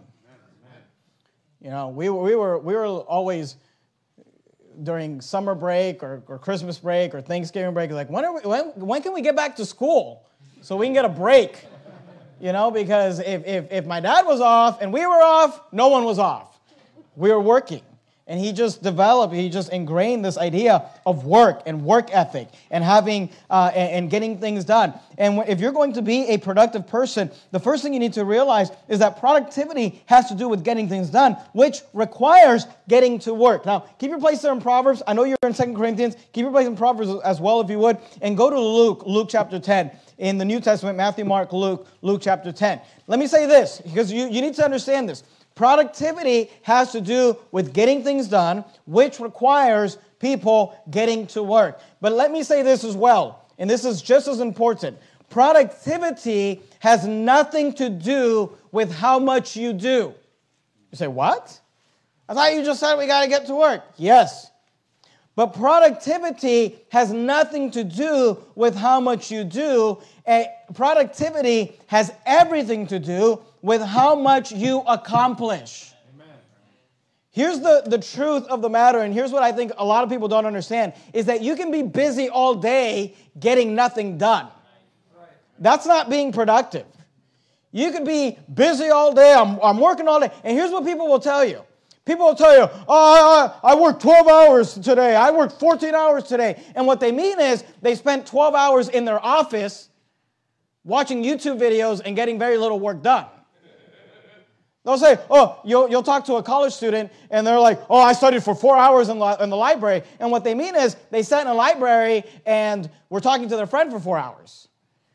You know, we, we, were, we were always, during summer break or, or Christmas break or Thanksgiving break, like, when, are we, when, when can we get back to school so we can get a break? You know, because if, if, if my dad was off and we were off, no one was off. We were working. And he just developed, he just ingrained this idea of work and work ethic and having uh, and, and getting things done. And if you're going to be a productive person, the first thing you need to realize is that productivity has to do with getting things done, which requires getting to work. Now, keep your place there in Proverbs. I know you're in Second Corinthians. Keep your place in Proverbs as well if you would. And go to Luke, Luke chapter ten. In the New Testament, Matthew, Mark, Luke, Luke chapter ten. Let me say this, because you, you need to understand this. Productivity has to do with getting things done, which requires people getting to work. But let me say this as well, and this is just as important. Productivity has nothing to do with how much you do. You say, what? I thought you just said we got to get to work. Yes. But productivity has nothing to do with how much you do. And productivity has everything to do with how much you accomplish. Amen. Here's the, the truth of the matter, and here's what I think a lot of people don't understand, is that you can be busy all day getting nothing done. That's not being productive. You could be busy all day, I'm, I'm working all day, and here's what people will tell you. People will tell you, oh, I, I worked twelve hours today, I worked fourteen hours today, and what they mean is they spent twelve hours in their office watching YouTube videos and getting very little work done. They'll say, oh, you'll, you'll talk to a college student, and they're like, oh, I studied for four hours in the, in the library. And what they mean is they sat in a library, and were talking to their friend for four hours.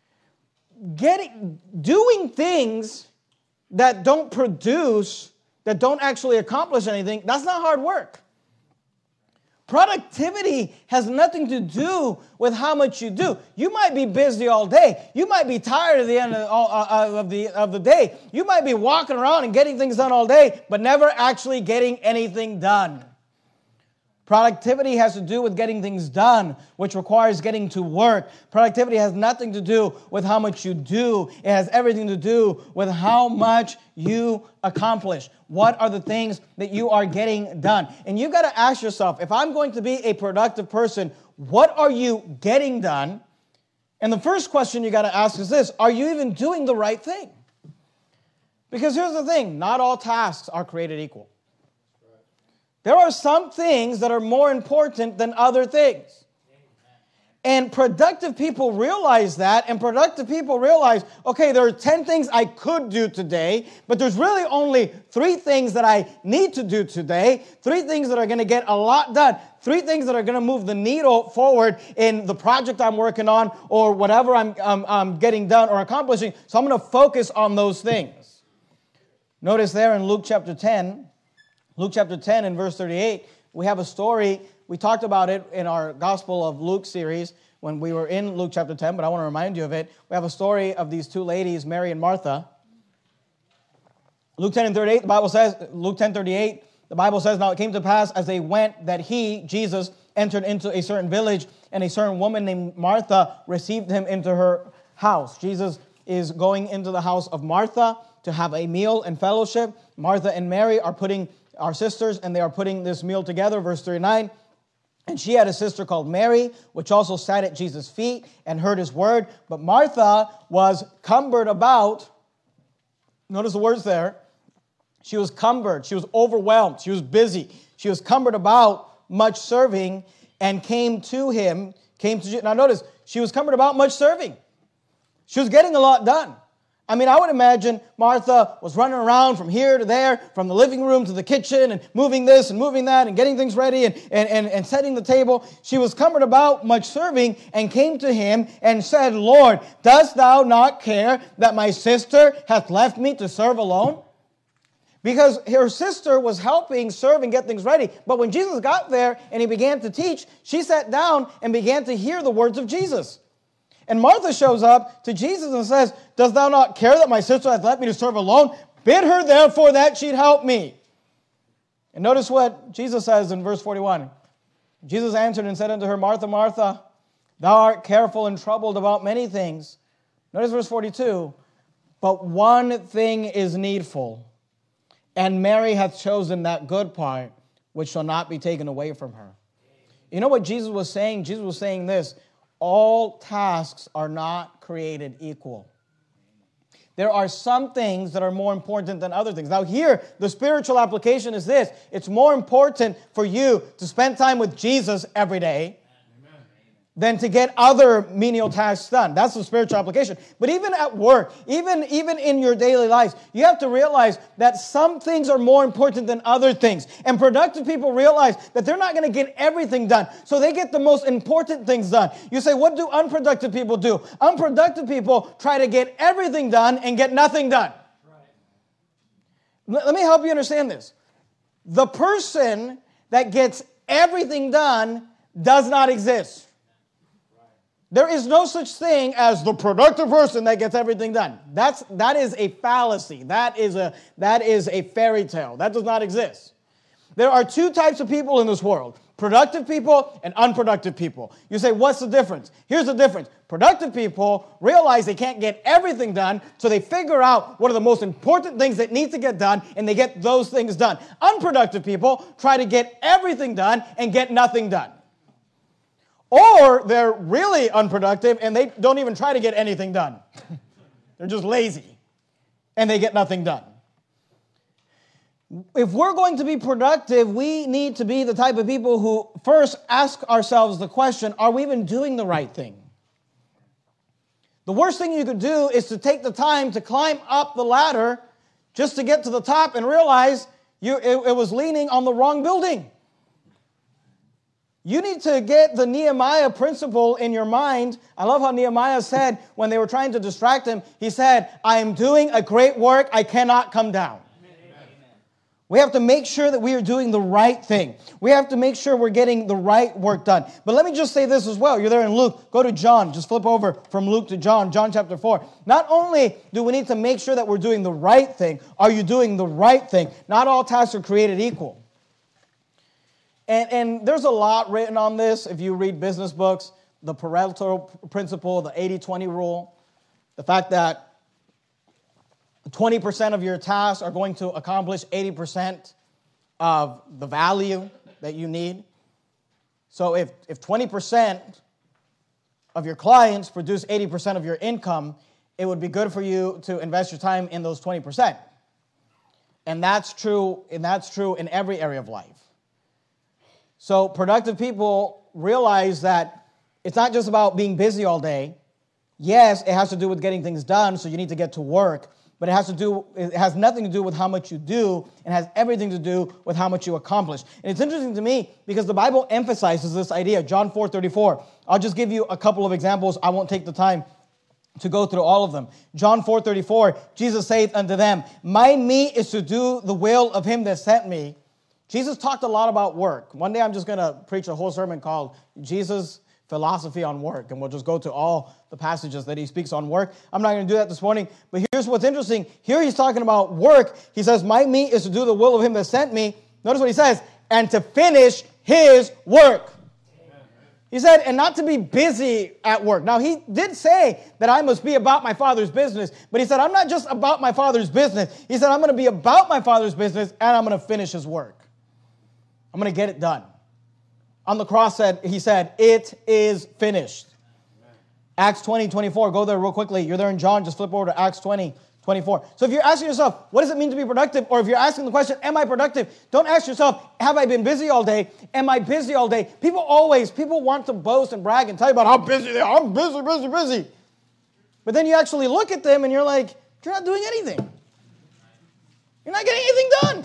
Getting, doing things that don't produce, that don't actually accomplish anything, that's not hard work. Productivity has nothing to do with how much you do. You might be busy all day. You might be tired at the end of, uh, of, the, of the day. You might be walking around and getting things done all day, but never actually getting anything done. Productivity has to do with getting things done, which requires getting to work. Productivity has nothing to do with how much you do. It has everything to do with how much you accomplish. What are the things that you are getting done? And you've got to ask yourself, if I'm going to be a productive person, what are you getting done? And the first question you got to ask is this: are you even doing the right thing? Because here's the thing, not all tasks are created equal. There are some things that are more important than other things. And productive people realize that, and productive people realize, okay, there are ten things I could do today, but there's really only three things that I need to do today, three things that are going to get a lot done, three things that are going to move the needle forward in the project I'm working on or whatever I'm, um, I'm getting done or accomplishing. So I'm going to focus on those things. Notice there in Luke chapter ten, Luke chapter ten and verse thirty-eight, we have a story. We talked about it in our Gospel of Luke series when we were in Luke chapter ten, but I want to remind you of it. We have a story of these two ladies, Mary and Martha. Luke ten and thirty-eight, the Bible says, Luke ten thirty-eight, the Bible says, now it came to pass as they went that he, Jesus, entered into a certain village, and a certain woman named Martha received him into her house. Jesus is going into the house of Martha to have a meal and fellowship. Martha and Mary are putting our sisters, and they are putting this meal together. Verse thirty-nine, and she had a sister called Mary, which also sat at Jesus' feet and heard his word. But Martha was cumbered about. Notice the words there. She was cumbered. She was overwhelmed. She was busy. She was cumbered about much serving and came to him. Came to now notice, she was cumbered about much serving. She was getting a lot done. I mean, I would imagine Martha was running around from here to there, from the living room to the kitchen, and moving this and moving that, and getting things ready, and, and, and, and setting the table. She was cumbered about much serving, and came to him and said, Lord, dost thou not care that my sister hath left me to serve alone? Because her sister was helping serve and get things ready. But when Jesus got there and he began to teach, she sat down and began to hear the words of Jesus. And Martha shows up to Jesus and says, dost thou not care that my sister hath left me to serve alone? Bid her therefore that she'd help me. And notice what Jesus says in verse forty-one. Jesus answered and said unto her, Martha, Martha, thou art careful and troubled about many things. Notice verse forty-two. But one thing is needful, and Mary hath chosen that good part, which shall not be taken away from her. You know what Jesus was saying? Jesus was saying this: all tasks are not created equal. There are some things that are more important than other things. Now here, the spiritual application is this. It's more important for you to spend time with Jesus every day than to get other menial tasks done. That's the spiritual application. But even at work, even, even in your daily lives, you have to realize that some things are more important than other things. And productive people realize that they're not going to get everything done. So they get the most important things done. You say, what do unproductive people do? Unproductive people try to get everything done and get nothing done. Right. Let me help you understand this. The person that gets everything done does not exist. There is no such thing as the productive person that gets everything done. That's, that is a fallacy. That is a, that is a fairy tale. That does not exist. There are two types of people in this world. Productive people and unproductive people. You say, what's the difference? Here's the difference. Productive people realize they can't get everything done, so they figure out what are the most important things that need to get done, and they get those things done. Unproductive people try to get everything done and get nothing done. Or they're really unproductive and they don't even try to get anything done. They're just lazy and they get nothing done. If we're going to be productive, we need to be the type of people who first ask ourselves the question, are we even doing the right thing? The worst thing you could do is to take the time to climb up the ladder just to get to the top and realize you, it, it was leaning on the wrong building. You need to get the Nehemiah principle in your mind. I love how Nehemiah said when they were trying to distract him, he said, I am doing a great work, I cannot come down. Amen. We have to make sure that we are doing the right thing. We have to make sure we're getting the right work done. But let me just say this as well. You're there in Luke. Go to John. Just flip over from Luke to John, John chapter four. Not only do we need to make sure that we're doing the right thing, are you doing the right thing? Not all tasks are created equal. And, and there's a lot written on this. If you read business books, the Pareto principle, the eighty twenty rule, the fact that twenty percent of your tasks are going to accomplish eighty percent of the value that you need. So if, if twenty percent of your clients produce eighty percent of your income, it would be good for you to invest your time in those twenty percent. And that's true, and that's true in every area of life. So productive people realize that it's not just about being busy all day. Yes, it has to do with getting things done, so you need to get to work, but it has to do it has nothing to do with how much you do, and has everything to do with how much you accomplish. And it's interesting to me because the Bible emphasizes this idea, John four thirty-four. I'll just give you a couple of examples. I won't take the time to go through all of them. John four thirty-four, Jesus saith unto them, my meat is to do the will of him that sent me. Jesus talked a lot about work. One day I'm just going to preach a whole sermon called Jesus' Philosophy on Work, and we'll just go to all the passages that he speaks on work. I'm not going to do that this morning, but here's what's interesting. Here he's talking about work. He says, my meat is to do the will of him that sent me. Notice what he says, and to finish his work. He said, and not to be busy at work. Now, he did say that I must be about my Father's business, but he said, I'm not just about my Father's business. He said, I'm going to be about my Father's business, and I'm going to finish his work. I'm going to get it done. On the cross, said he said, it is finished. Amen. Acts twenty, twenty-four. Go there real quickly. You're there in John. Just flip over to Acts twenty, twenty-four. So if you're asking yourself, what does it mean to be productive? Or if you're asking the question, am I productive? Don't ask yourself, have I been busy all day? Am I busy all day? People always, people want to boast and brag and tell you about how busy they are. I'm busy, busy, busy. But then you actually look at them and you're like, you're not doing anything. You're not getting anything done.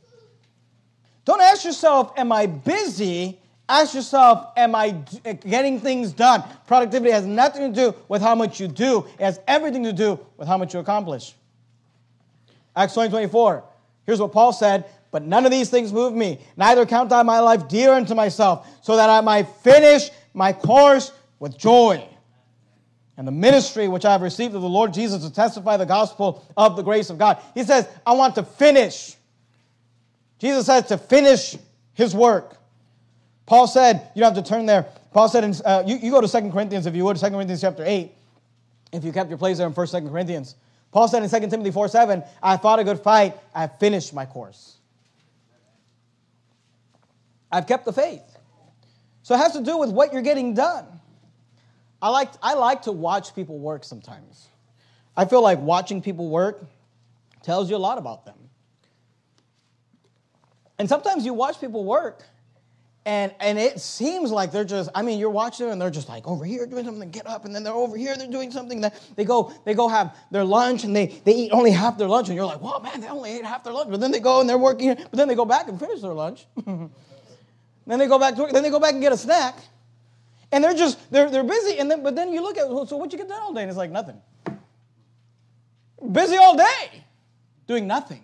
Don't ask yourself, am I busy? Ask yourself, am I getting things done? Productivity has nothing to do with how much you do. It has everything to do with how much you accomplish. Acts twenty, twenty-four. Here's what Paul said, but none of these things move me. Neither count I my life dear unto myself, so that I might finish my course with joy. And the ministry which I have received of the Lord Jesus to testify the gospel of the grace of God. He says, I want to finish. Jesus said to finish his work. Paul said, you don't have to turn there. Paul said, in, uh, you, you go to Second Corinthians if you would, Second Corinthians chapter eight, if you kept your place there in First, Second Corinthians. Paul said in Second Timothy four, seven, I have fought a good fight, I have finished my course. I've kept the faith. So it has to do with what you're getting done. I like, I like to watch people work sometimes. I feel like watching people work tells you a lot about them. And sometimes you watch people work, and, and it seems like they're just, I mean, you're watching them, and they're just like over here doing something, get up, and then they're over here, they're doing something. Then they go they go have their lunch, and they, they eat only half their lunch, and you're like, well, man, they only ate half their lunch. But then they go, and they're working, but then they go back and finish their lunch. Then they go back to work, then they go back and get a snack. And they're just, they're they're busy, and then but then you look at, so what you get done all day? And it's like nothing. Busy all day, doing nothing.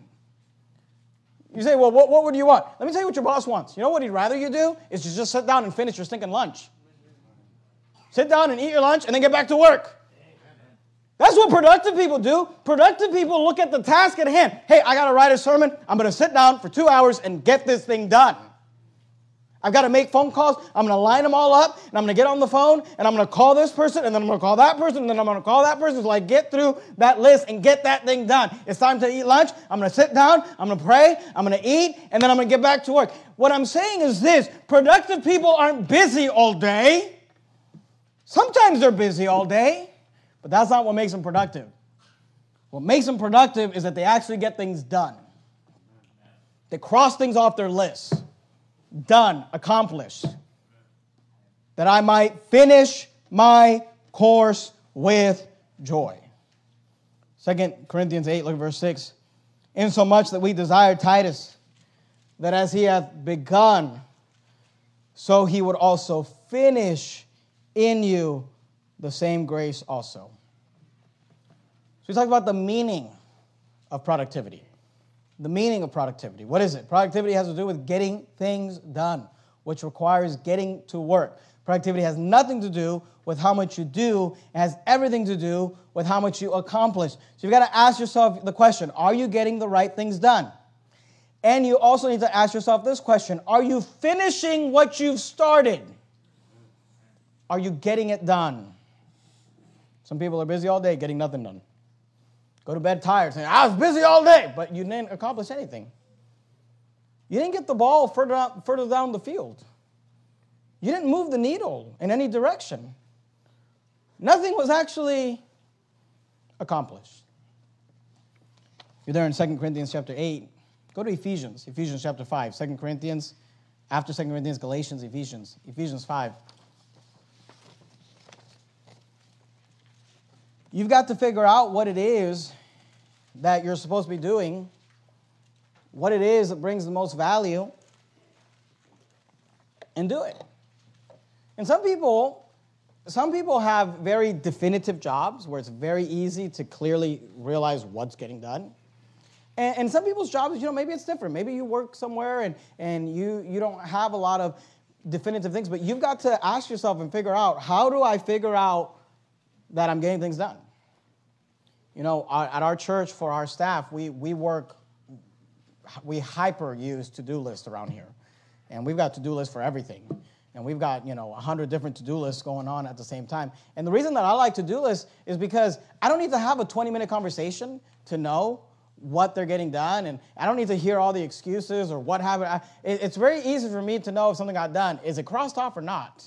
You say, well, what, what would you want? Let me tell you what your boss wants. You know what he'd rather you do? Is to just sit down and finish your stinking lunch. Sit down and eat your lunch and then get back to work. That's what productive people do. Productive people look at the task at hand. Hey, I got to write a sermon. I'm going to sit down for two hours and get this thing done. I've got to make phone calls. I'm going to line them all up, and I'm going to get on the phone, and I'm going to call this person, and then I'm going to call that person, and then I'm going to call that person. So I get through that list and get that thing done. It's time to eat lunch. I'm going to sit down. I'm going to pray. I'm going to eat, and then I'm going to get back to work. What I'm saying is this. Productive people aren't busy all day. Sometimes they're busy all day, but that's not what makes them productive. What makes them productive is that they actually get things done. They cross things off their list. Done, accomplished, that I might finish my course with joy. Second Corinthians eight, look at verse six. Insomuch that we desire Titus, that as he hath begun, so he would also finish in you the same grace also. So we talked about the meaning of productivity. The meaning of productivity. What is it? Productivity has to do with getting things done, which requires getting to work. Productivity has nothing to do with how much you do. It has everything to do with how much you accomplish. So you've got to ask yourself the question, are you getting the right things done? And you also need to ask yourself this question, are you finishing what you've started? Are you getting it done? Some people are busy all day getting nothing done. Go to bed tired, saying, I was busy all day, but you didn't accomplish anything. You didn't get the ball further down, further down the field. You didn't move the needle in any direction. Nothing was actually accomplished. You're there in Second Corinthians chapter eight. Go to Ephesians, Ephesians chapter five. Second Corinthians, after Second Corinthians, Galatians, Ephesians, Ephesians five. You've got to figure out what it is that you're supposed to be doing, what it is that brings the most value, and do it. And some people, some people have very definitive jobs where it's very easy to clearly realize what's getting done. And, and some people's jobs, you know, maybe it's different. Maybe you work somewhere and, and you, you don't have a lot of definitive things, but you've got to ask yourself and figure out, how do I figure out that I'm getting things done? You know, at our church, for our staff, we, we work, we hyper use to-do lists around here. And we've got to-do lists for everything. And we've got, you know, one hundred different to-do lists going on at the same time. And the reason that I like to-do lists is because I don't need to have a twenty-minute conversation to know what they're getting done. And I don't need to hear all the excuses or what happened. It's very easy for me to know if something got done. Is it crossed off or not?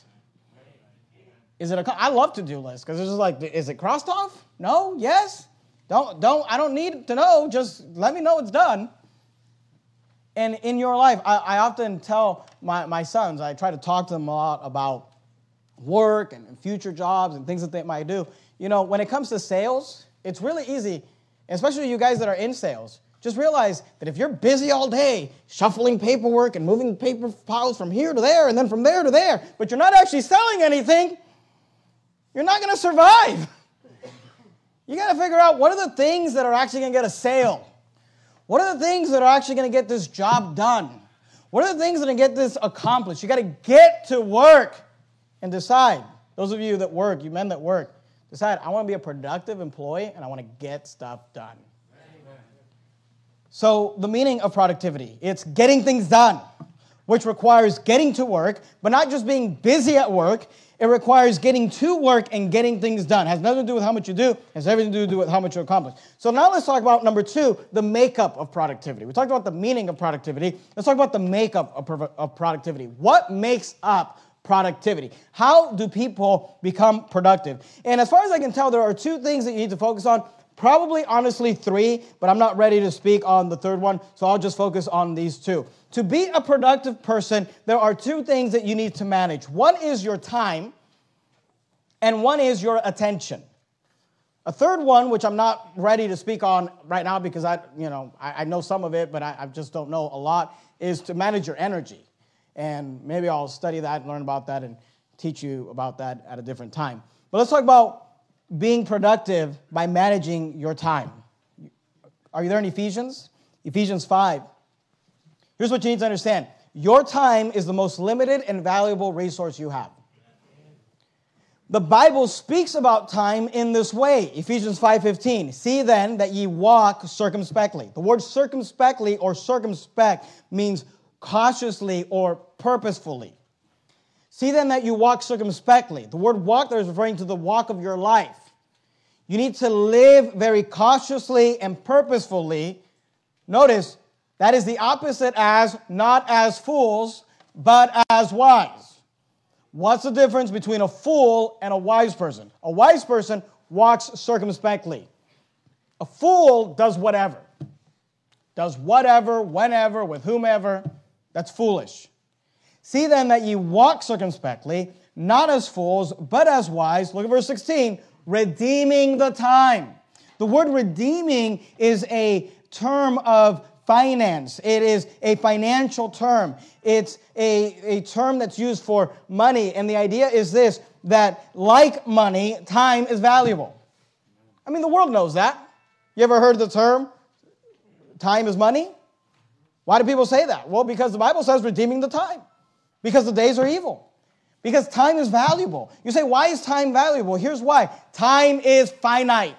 Is it a, I love to-do lists because it's just like, is it crossed off? No? Yes? Don't, don't, I don't need to know. Just let me know it's done. And in your life, I, I often tell my, my sons, I try to talk to them a lot about work and future jobs and things that they might do. You know, when it comes to sales, it's really easy, especially you guys that are in sales. Just realize that if you're busy all day shuffling paperwork and moving paper piles from here to there and then from there to there, but you're not actually selling anything, you're not going to survive. You got to figure out what are the things that are actually going to get a sale. What are the things that are actually going to get this job done? What are the things that are going to get this accomplished? You got to get to work and decide. Those of you that work, you men that work, decide, I want to be a productive employee and I want to get stuff done. Amen. So the meaning of productivity, it's getting things done, which requires getting to work, but not just being busy at work. It requires getting to work and getting things done. It has nothing to do with how much you do. It has everything to do with how much you accomplish. So now let's talk about, number two, the makeup of productivity. We talked about the meaning of productivity. Let's talk about the makeup of, of productivity. What makes up productivity? How do people become productive? And as far as I can tell, there are two things that you need to focus on. Probably, honestly, three, but I'm not ready to speak on the third one, so I'll just focus on these two. To be a productive person, there are two things that you need to manage. One is your time, and one is your attention. A third one, which I'm not ready to speak on right now because I, you know, I, I know some of it, but I, I just don't know a lot, is to manage your energy. And maybe I'll study that and learn about that and teach you about that at a different time. But let's talk about being productive by managing your time. Are you there in Ephesians? Ephesians five. Here's what you need to understand. Your time is the most limited and valuable resource you have. The Bible speaks about time in this way. Ephesians five fifteen. See then that ye walk circumspectly. The word circumspectly or circumspect means cautiously or purposefully. See then that you walk circumspectly. The word walk there is referring to the walk of your life. You need to live very cautiously and purposefully. Notice, that is the opposite as not as fools, but as wise. What's the difference between a fool and a wise person? A wise person walks circumspectly. A fool does whatever. Does whatever, whenever, with whomever. That's foolish. See then that ye walk circumspectly, not as fools, but as wise. Look at verse sixteen. Redeeming the time. The word redeeming is a term of finance. It is a financial term. It's a, a term that's used for money. And the idea is this, that like money, time is valuable. I mean, the world knows that. You ever heard the term, time is money? Why do people say that? Well, because the Bible says redeeming the time. Because the days are evil. Because time is valuable. You say, why is time valuable? Here's why. Time is finite.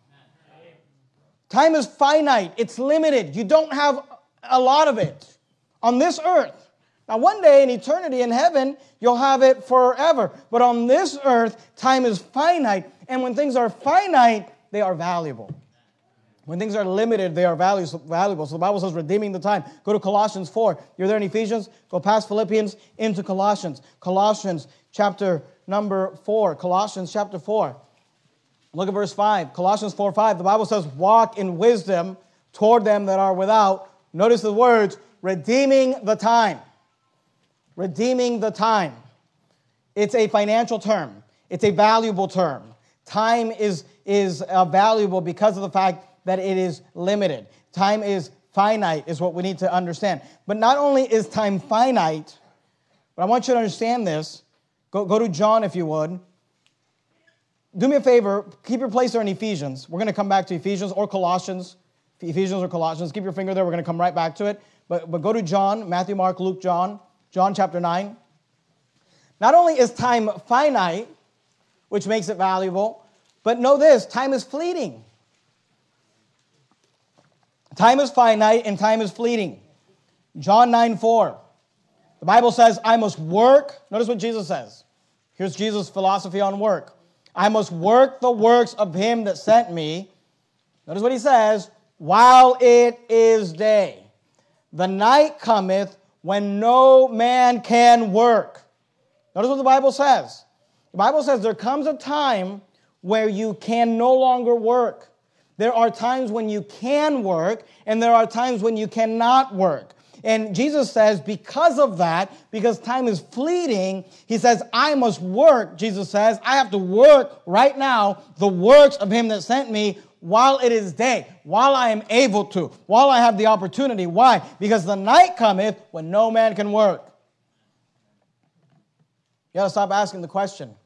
Time is finite. It's limited. You don't have a lot of it on this earth. Now, one day in eternity in heaven, you'll have it forever. But on this earth, time is finite. And when things are finite, they are valuable. When things are limited, they are valuable. So the Bible says redeeming the time. Go to Colossians four. You're there in Ephesians? Go past Philippians into Colossians. Colossians chapter number four. Colossians chapter four. Look at verse five. Colossians four five. The Bible says, walk in wisdom toward them that are without. Notice the words, redeeming the time. Redeeming the time. It's a financial term. It's a valuable term. Time is, is uh, valuable because of the fact that it is limited. Time is finite, is what we need to understand. But not only is time finite, but I want you to understand this. Go, go to John, if you would. Do me a favor, keep your place there in Ephesians. We're going to come back to Ephesians or Colossians. Ephesians or Colossians. Keep your finger there. We're going to come right back to it. But, but go to John, Matthew, Mark, Luke, John. John chapter nine. Not only is time finite, which makes it valuable, but know this, time is fleeting. Time is finite and time is fleeting. John nine four. The Bible says, I must work. Notice what Jesus says. Here's Jesus' philosophy on work. I must work the works of him that sent me. Notice what he says. While it is day. The night cometh when no man can work. Notice what the Bible says. The Bible says there comes a time where you can no longer work. There are times when you can work, and there are times when you cannot work. And Jesus says, because of that, because time is fleeting, he says, I must work, Jesus says, I have to work right now the works of him that sent me while it is day, while I am able to, while I have the opportunity. Why? Because the night cometh when no man can work. You got to stop asking the question.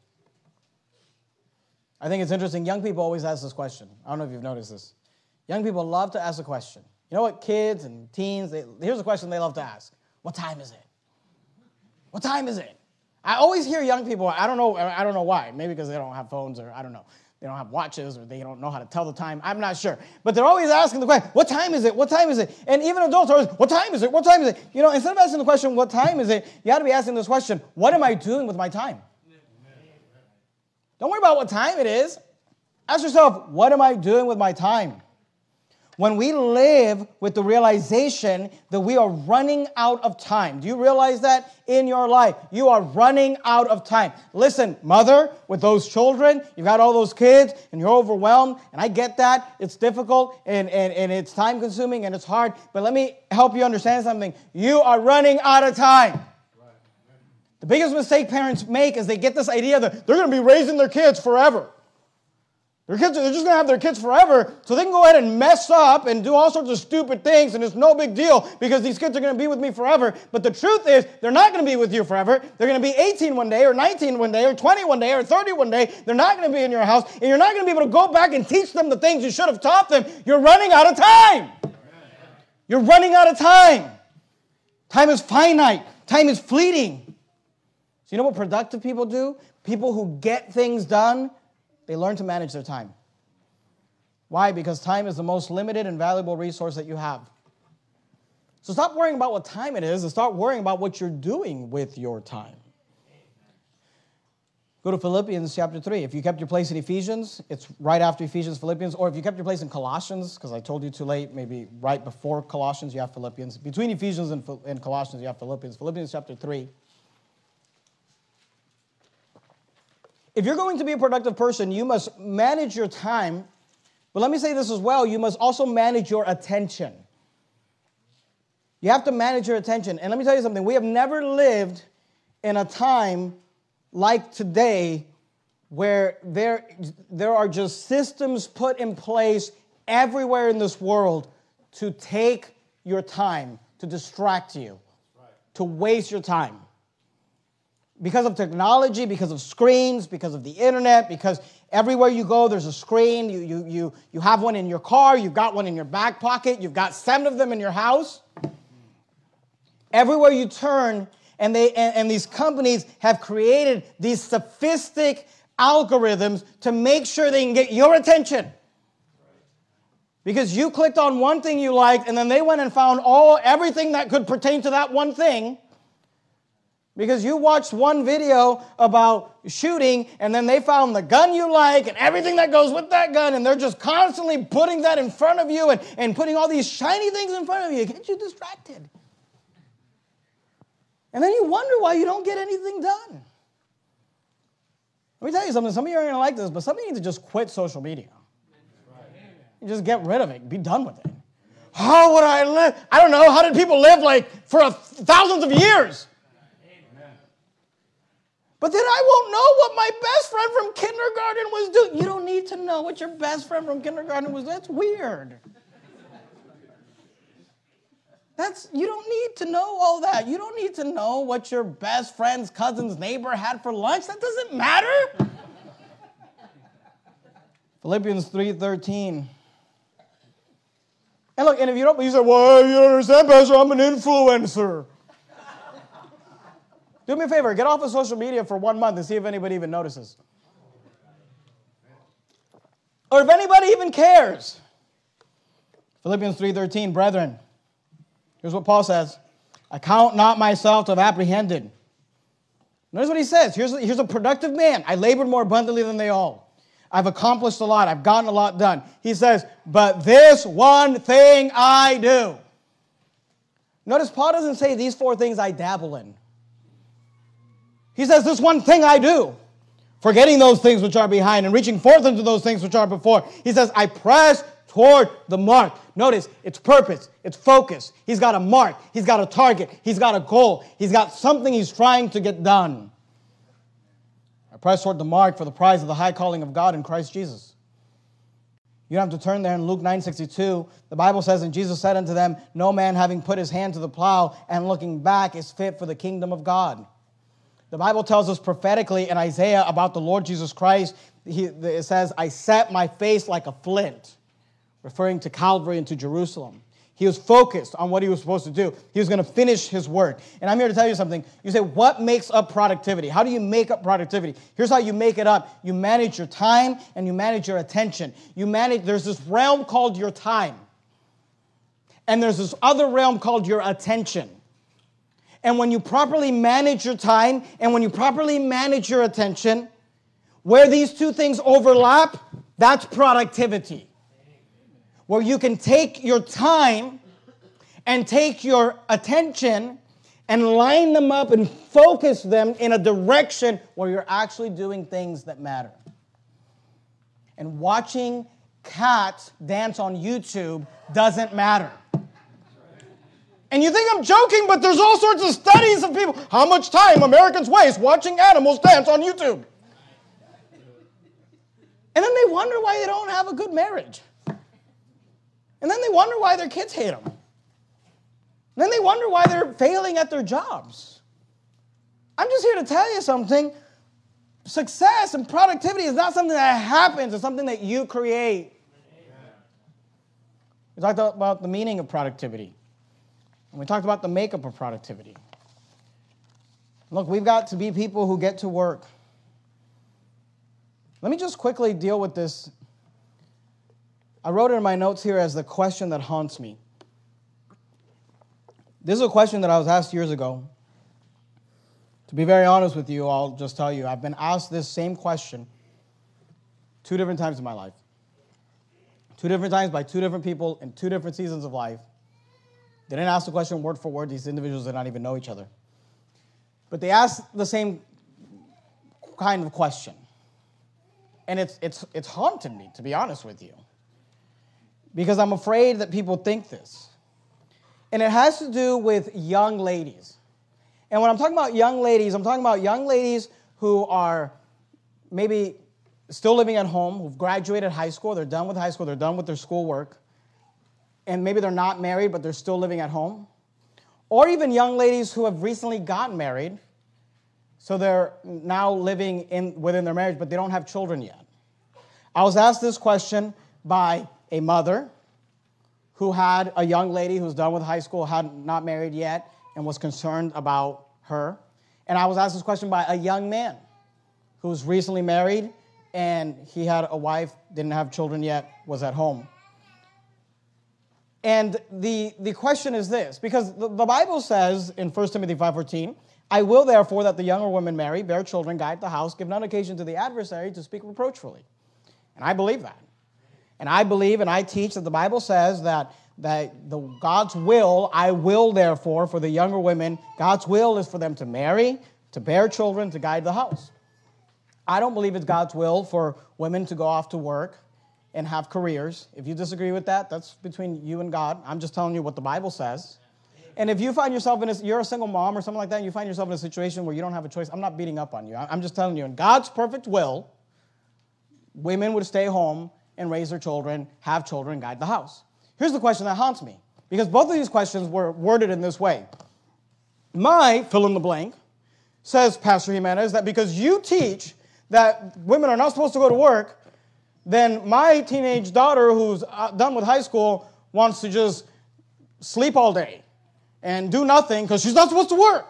I think it's interesting. Young people always ask this question. I don't know if you've noticed this. Young people love to ask a question. You know what? Kids and teens, they, here's a question they love to ask. What time is it? What time is it? I always hear young people, I don't know, I don't know why. Maybe because they don't have phones or I don't know. They don't have watches or they don't know how to tell the time. I'm not sure. But they're always asking the question, what time is it? What time is it? And even adults are always, what time is it? What time is it? You know, instead of asking the question, what time is it? You got to be asking this question, what am I doing with my time? Don't worry about what time it is. Ask yourself, what am I doing with my time? when we live with the realization that we are running out of time. Do you realize that in your life? You are running out of time. Listen, mother, with those children, you've got all those kids, and you're overwhelmed, and I get that. It's difficult, and, and, and it's time-consuming, and it's hard, but let me help you understand something. You are running out of time. The biggest mistake parents make is they get this idea that they're going to be raising their kids forever. Their kids, they're just going to have their kids forever, so they can go ahead and mess up and do all sorts of stupid things, and it's no big deal because these kids are going to be with me forever. But the truth is, they're not going to be with you forever. They're going to be eighteen one day, or nineteen one day, or twenty one day, or thirty one day. They're not going to be in your house, and you're not going to be able to go back and teach them the things you should have taught them. You're running out of time. You're running out of time. Time is finite. Time is fleeting. So you know what productive people do? People who get things done, they learn to manage their time. Why? Because time is the most limited and valuable resource that you have. So stop worrying about what time it is and start worrying about what you're doing with your time. Go to Philippians chapter three. If you kept your place in Ephesians, it's right after Ephesians, Philippians. Or if you kept your place in Colossians, because I told you too late, maybe right before Colossians, you have Philippians. Between Ephesians and, and Colossians, you have Philippians. Philippians chapter three. If you're going to be a productive person, you must manage your time. But let me say this as well. You must also manage your attention. You have to manage your attention. And let me tell you something. We have never lived in a time like today where there, there are just systems put in place everywhere in this world to take your time, to distract you, to waste your time. Because of technology, because of screens, because of the internet, because everywhere you go, there's a screen. You, you, you, you have one in your car. You've got one in your back pocket. You've got seven of them in your house. Everywhere you turn, and, they, and, and these companies have created these sophisticated algorithms to make sure they can get your attention. Because you clicked on one thing you liked, and then they went and found all everything that could pertain to that one thing. Because you watched one video about shooting, and then they found the gun you like and everything that goes with that gun, and they're just constantly putting that in front of you and, and putting all these shiny things in front of you. It gets you distracted. And then you wonder why you don't get anything done. Let me tell you something. Some of you aren't going to like this, but some of you need to just quit social media. You just get rid of it. Be done with it. How would I live? I don't know. How did people live like for a, thousands of years? But then I won't know what my best friend from kindergarten was doing. You don't need to know what your best friend from kindergarten was doing. That's weird. That's, you don't need to know all that. You don't need to know what your best friend's cousin's neighbor had for lunch. That doesn't matter. Philippians three thirteen. And look, and if you don't, you say, well, you don't understand, Pastor, I'm an influencer. Do me a favor, get off of social media for one month and see if anybody even notices. Or if anybody even cares. Philippians three thirteen, brethren, here's what Paul says. I count not myself to have apprehended. Notice what he says. Here's, here's a productive man. I labored more abundantly than they all. I've accomplished a lot. I've gotten a lot done. He says, but this one thing I do. Notice Paul doesn't say these four things I dabble in. He says, this one thing I do, forgetting those things which are behind and reaching forth into those things which are before. He says, I press toward the mark. Notice, it's purpose, it's focus. He's got a mark, he's got a target, he's got a goal, he's got something he's trying to get done. I press toward the mark for the prize of the high calling of God in Christ Jesus. You don't have to turn there in Luke nine sixty-two. The Bible says, and Jesus said unto them, no man having put his hand to the plow and looking back is fit for the kingdom of God. The Bible tells us prophetically in Isaiah about the Lord Jesus Christ. He, it says, I set my face like a flint, referring to Calvary and to Jerusalem. He was focused on what he was supposed to do. He was going to finish his work. And I'm here to tell you something. You say, what makes up productivity? How do you make up productivity? Here's how you make it up. You manage your time and you manage your attention. You manage, there's this realm called your time. And there's this other realm called your attention. And when you properly manage your time and when you properly manage your attention, where these two things overlap, that's productivity. where you can take your time and take your attention and line them up and focus them in a direction where you're actually doing things that matter. And watching cats dance on YouTube doesn't matter. And you think I'm joking, but there's all sorts of studies of people. How much time Americans waste watching animals dance on YouTube? And then they wonder why they don't have a good marriage. And then they wonder why their kids hate them. And then they wonder why they're failing at their jobs. I'm just here to tell you something. Success and productivity is not something that happens. It's something that you create. We talked about the meaning of productivity. And we talked about the makeup of productivity. Look, we've got to be people who get to work. Let me just quickly deal with this. I wrote it in my notes here as the question that haunts me. This is a question that I was asked years ago. To be very honest with you, I'll just tell you, I've been asked this same question two different times in my life. Two different times by two different people in two different seasons of life. They didn't ask the question word for word. These individuals did not even know each other. But they asked the same kind of question. And it's, it's, it's haunted me, to be honest with you. Because I'm afraid that people think this. And it has to do with young ladies. And when I'm talking about young ladies, I'm talking about young ladies who are maybe still living at home, who've graduated high school, they're done with high school, they're done with their schoolwork, and maybe they're not married, but they're still living at home. Or even young ladies who have recently gotten married, so they're now living in within their marriage, but they don't have children yet. I was asked this question by a mother who had a young lady who's done with high school, had not married yet, and was concerned about her. And I was asked this question by a young man who was recently married, and he had a wife, didn't have children yet, was at home. And the, the question is this, because the, the Bible says in First Timothy five fourteen, I will therefore that the younger women marry, bear children, guide the house, give none occasion to the adversary to speak reproachfully. And I believe that. And I believe and I teach that the Bible says that, that the God's will, I will therefore for the younger women, God's will is for them to marry, to bear children, to guide the house. I don't believe it's God's will for women to go off to work and have careers. If you disagree with that, that's between you and God. I'm just telling you what the Bible says. And if you find yourself in a, you're a single mom or something like that, and you find yourself in a situation where you don't have a choice, I'm not beating up on you. I'm just telling you, in God's perfect will, women would stay home and raise their children, have children, guide the house. Here's the question that haunts me, because both of these questions were worded in this way. My, fill in the blank, says, Pastor Jimenez, that because you teach that women are not supposed to go to work, then my teenage daughter who's done with high school wants to just sleep all day and do nothing because she's not supposed to work.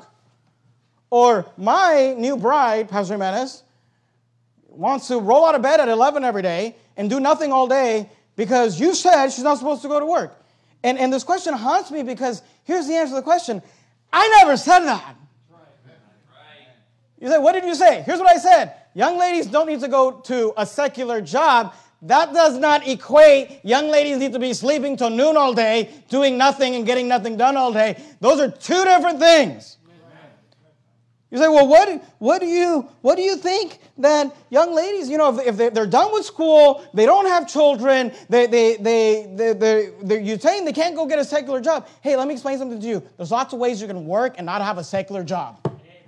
Or my new bride, Pastor Jimenez, wants to roll out of bed at eleven every day and do nothing all day because you said she's not supposed to go to work. And, and this question haunts me because here's the answer to the question. I never said that. You say, what did you say? Here's what I said. Young ladies don't need to go to a secular job. That does not equate. Young ladies need to be sleeping till noon all day, doing nothing and getting nothing done all day. Those are two different things. You say, well, what, what, do you, what do you think that young ladies, you know, if, if they're done with school, they don't have children, they, they, they, they, they, they, you're saying they can't go get a secular job. Hey, let me explain something to you. There's lots of ways you can work and not have a secular job.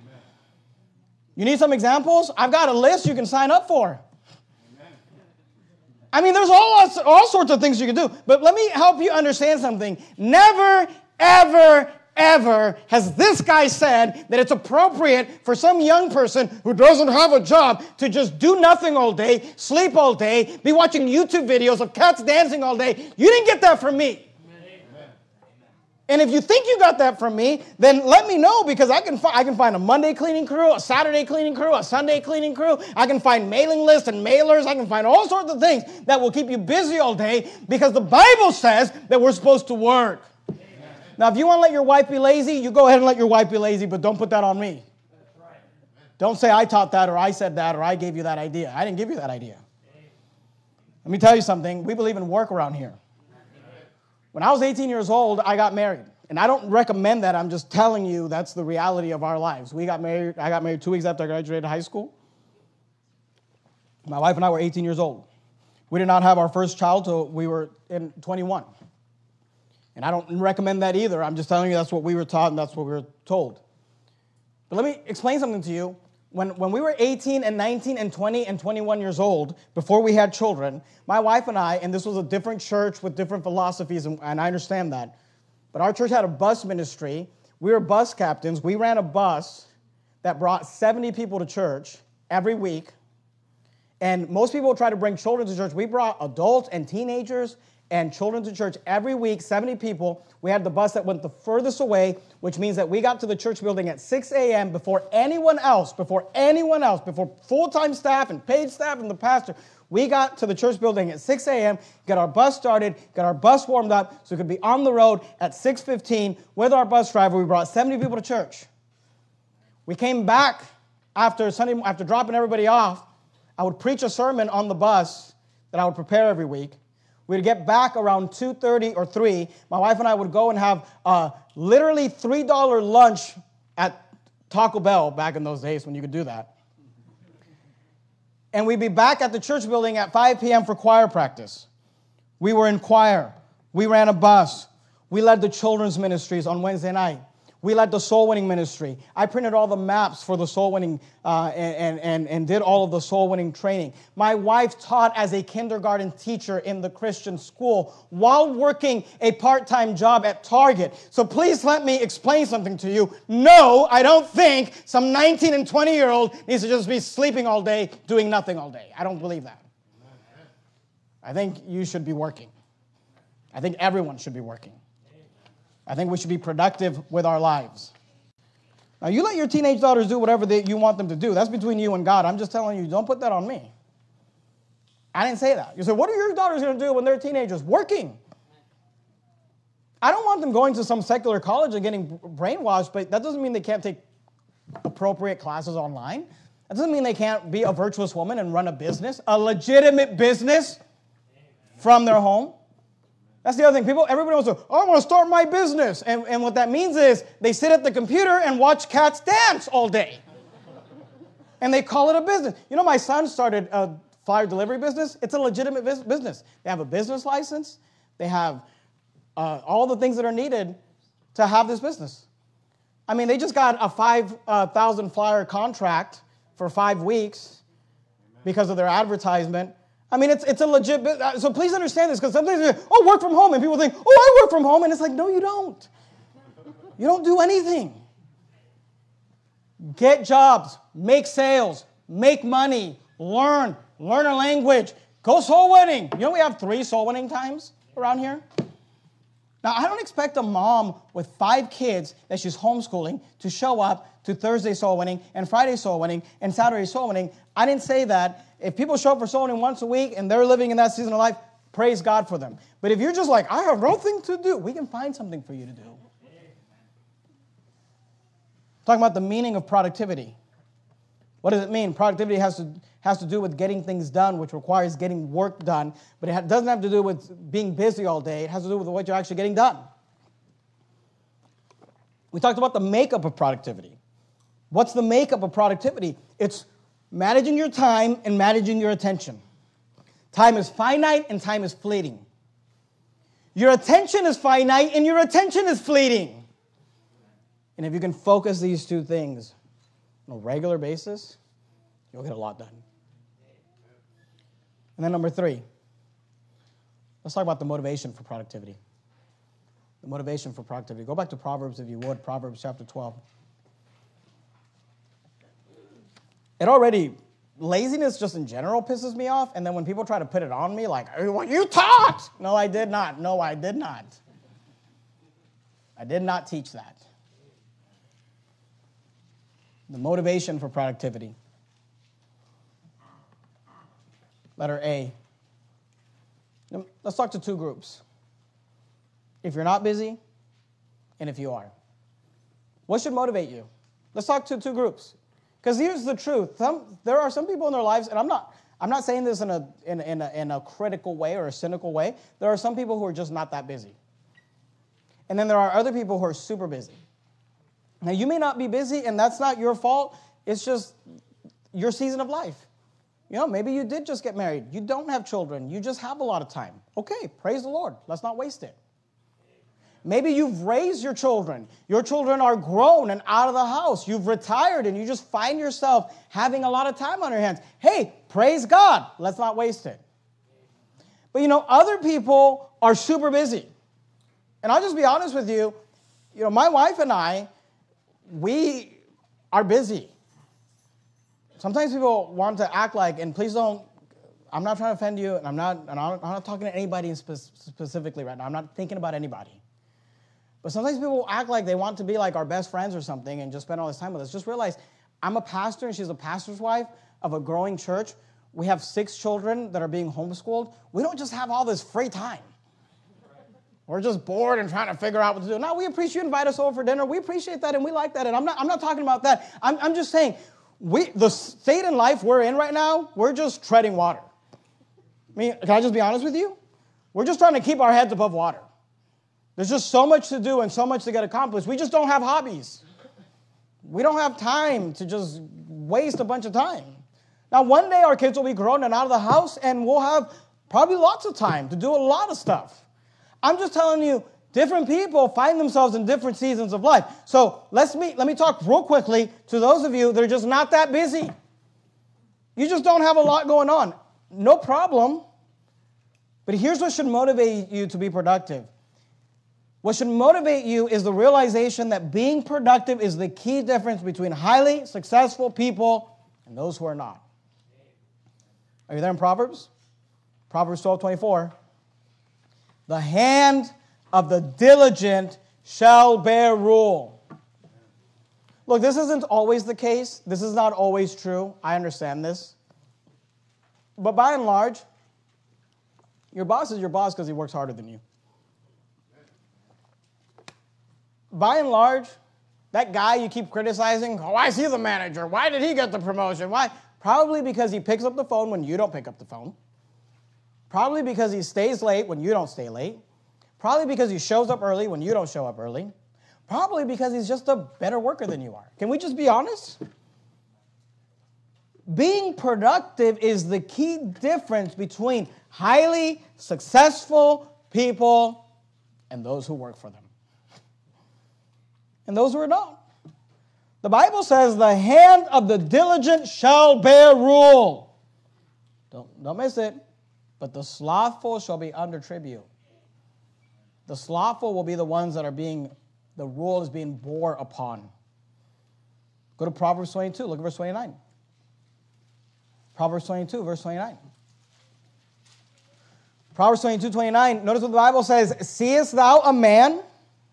You need some examples? I've got a list you can sign up for. Amen. I mean, there's all, all sorts of things you can do. But let me help you understand something. Never, ever, ever has this guy said that it's appropriate for some young person who doesn't have a job to just do nothing all day, sleep all day, be watching YouTube videos of cats dancing all day. You didn't get that from me. And if you think you got that from me, then let me know, because I can, fi- I can find a Monday cleaning crew, a Saturday cleaning crew, a Sunday cleaning crew. I can find mailing lists and mailers. I can find all sorts of things that will keep you busy all day, because the Bible says that we're supposed to work. Amen. Now, if you want to let your wife be lazy, you go ahead and let your wife be lazy, but don't put that on me. That's right. Don't say I taught that or I said that or I gave you that idea. I didn't give you that idea. Let me tell you something. We believe in work around here. When I was eighteen years old, I got married. And I don't recommend that. I'm just telling you that's the reality of our lives. We got married. I got married two weeks after I graduated high school. My wife and I were eighteen years old. We did not have our first child till we were in twenty-one. And I don't recommend that either. I'm just telling you that's what we were taught and that's what we were told. But let me explain something to you. When, when we were eighteen and nineteen and twenty and twenty-one years old, before we had children, my wife and I, and this was a different church with different philosophies, and, and I understand that, but our church had a bus ministry. We were bus captains. We ran a bus that brought seventy people to church every week. And most people try to bring children to church. We brought adults and teenagers and children to church every week, seventy people. We had the bus that went the furthest away, which means that we got to the church building at six a.m. before anyone else, before anyone else, before full-time staff and paid staff and the pastor. We got to the church building at six a.m., got our bus started, got our bus warmed up so we could be on the road at six fifteen with our bus driver. We brought seventy people to church. We came back after Sunday, after dropping everybody off. I would preach a sermon on the bus that I would prepare every week. We'd get back around two thirty or three. My wife and I would go and have a literally three dollar lunch at Taco Bell back in those days when you could do that. And we'd be back at the church building at five p.m. for choir practice. We were in choir. We ran a bus. We led the children's ministries on Wednesday night. We led the soul winning ministry. I printed all the maps for the soul winning uh, and, and, and did all of the soul winning training. My wife taught as a kindergarten teacher in the Christian school while working a part-time job at Target. So please let me explain something to you. No, I don't think some nineteen and twenty year old needs to just be sleeping all day, doing nothing all day. I don't believe that. I think you should be working. I think everyone should be working. I think we should be productive with our lives. Now, you let your teenage daughters do whatever they, you want them to do. That's between you and God. I'm just telling you, don't put that on me. I didn't say that. You say, what are your daughters going to do when they're teenagers? Working. I don't want them going to some secular college and getting brainwashed, but that doesn't mean they can't take appropriate classes online. That doesn't mean they can't be a virtuous woman and run a business, a legitimate business from their home. That's the other thing. People, everybody wants to, oh, I want to start my business. And, and what that means is they sit at the computer and watch cats dance all day. And they call it a business. You know, my son started a flyer delivery business. It's a legitimate business. They have a business license. They have uh, all the things that are needed to have this business. I mean, they just got a five thousand flyer contract for five weeks because of their advertisement. I mean, it's it's a legit business. So please understand this, because sometimes you say, oh, work from home. And people think, oh, I work from home. And it's like, no, you don't. You don't do anything. Get jobs. Make sales. Make money. Learn. Learn a language. Go soul winning. You know we have three soul winning times around here? Now, I don't expect a mom with five kids that she's homeschooling to show up to Thursday soul winning and Friday soul winning and Saturday soul winning. I didn't say that. If people show up for soul winning once a week and they're living in that season of life, praise God for them. But if you're just like, I have nothing to do, we can find something for you to do. Talking about the meaning of productivity. What does it mean? Productivity has to has to do with getting things done, which requires getting work done. But it doesn't have to do with being busy all day. It has to do with what you're actually getting done. We talked about the makeup of productivity. What's the makeup of productivity? It's managing your time and managing your attention. Time is finite and time is fleeting. Your attention is finite and your attention is fleeting. And if you can focus these two things on a regular basis, you'll get a lot done. And then number three, let's talk about the motivation for productivity. The motivation for productivity. Go back to Proverbs if you would, Proverbs chapter twelve. It already, laziness just in general pisses me off, and then when people try to put it on me, like, well, you taught! No, I did not. No, I did not. I did not teach that. The motivation for productivity. Letter A. Let's talk to two groups. If you're not busy, and if you are. What should motivate you? Let's talk to two groups. Because here's the truth. Some, there are some people in their lives, and I'm not I'm not saying this in a, in, in, a, in a critical way or a cynical way. There are some people who are just not that busy. And then there are other people who are super busy. Now, you may not be busy, and that's not your fault. It's just your season of life. You know, maybe you did just get married. You don't have children. You just have a lot of time. Okay, praise the Lord. Let's not waste it. Maybe you've raised your children. Your children are grown and out of the house. You've retired, and you just find yourself having a lot of time on your hands. Hey, praise God. Let's not waste it. But, you know, other people are super busy. And I'll just be honest with you. You know, my wife and I, we are busy. Sometimes people want to act like, and please don't, I'm not trying to offend you, and I'm not, and I'm not talking to anybody spe- specifically right now. I'm not thinking about anybody. But sometimes people act like they want to be like our best friends or something and just spend all this time with us. Just realize, I'm a pastor, and she's a pastor's wife of a growing church. We have six children that are being homeschooled. We don't just have all this free time. We're just bored and trying to figure out what to do. No, we appreciate you invite us over for dinner. We appreciate that, and we like that. And I'm not, I'm not talking about that. I'm, I'm just saying, we, the state in life we're in right now, we're just treading water. I mean, can I just be honest with you? We're just trying to keep our heads above water. There's just so much to do and so much to get accomplished. We just don't have hobbies. We don't have time to just waste a bunch of time. Now, one day our kids will be grown and out of the house, and we'll have probably lots of time to do a lot of stuff. I'm just telling you, different people find themselves in different seasons of life. So let's me, let me talk real quickly to those of you that are just not that busy. You just don't have a lot going on. No problem. But here's what should motivate you to be productive. What should motivate you is the realization that being productive is the key difference between highly successful people and those who are not. Are you there in Proverbs? Proverbs twelve twenty-four. The hand of the diligent shall bear rule. Look, this isn't always the case. This is not always true. I understand this. But by and large, your boss is your boss because he works harder than you. By and large, that guy you keep criticizing, oh, why is he the manager? Why did he get the promotion? Why? Probably because he picks up the phone when you don't pick up the phone. Probably because he stays late when you don't stay late. Probably because he shows up early when you don't show up early. Probably because he's just a better worker than you are. Can we just be honest? Being productive is the key difference between highly successful people and those who work for them. And those who are not. The Bible says, the hand of the diligent shall bear rule. Don't, don't miss it. But the slothful shall be under tribute. The slothful will be the ones that are being, the rule is being bore upon. Go to Proverbs twenty-two. Look at verse twenty-nine. Proverbs twenty-two, verse twenty-nine. Proverbs twenty-two, twenty-nine. Notice what the Bible says. Seest thou a man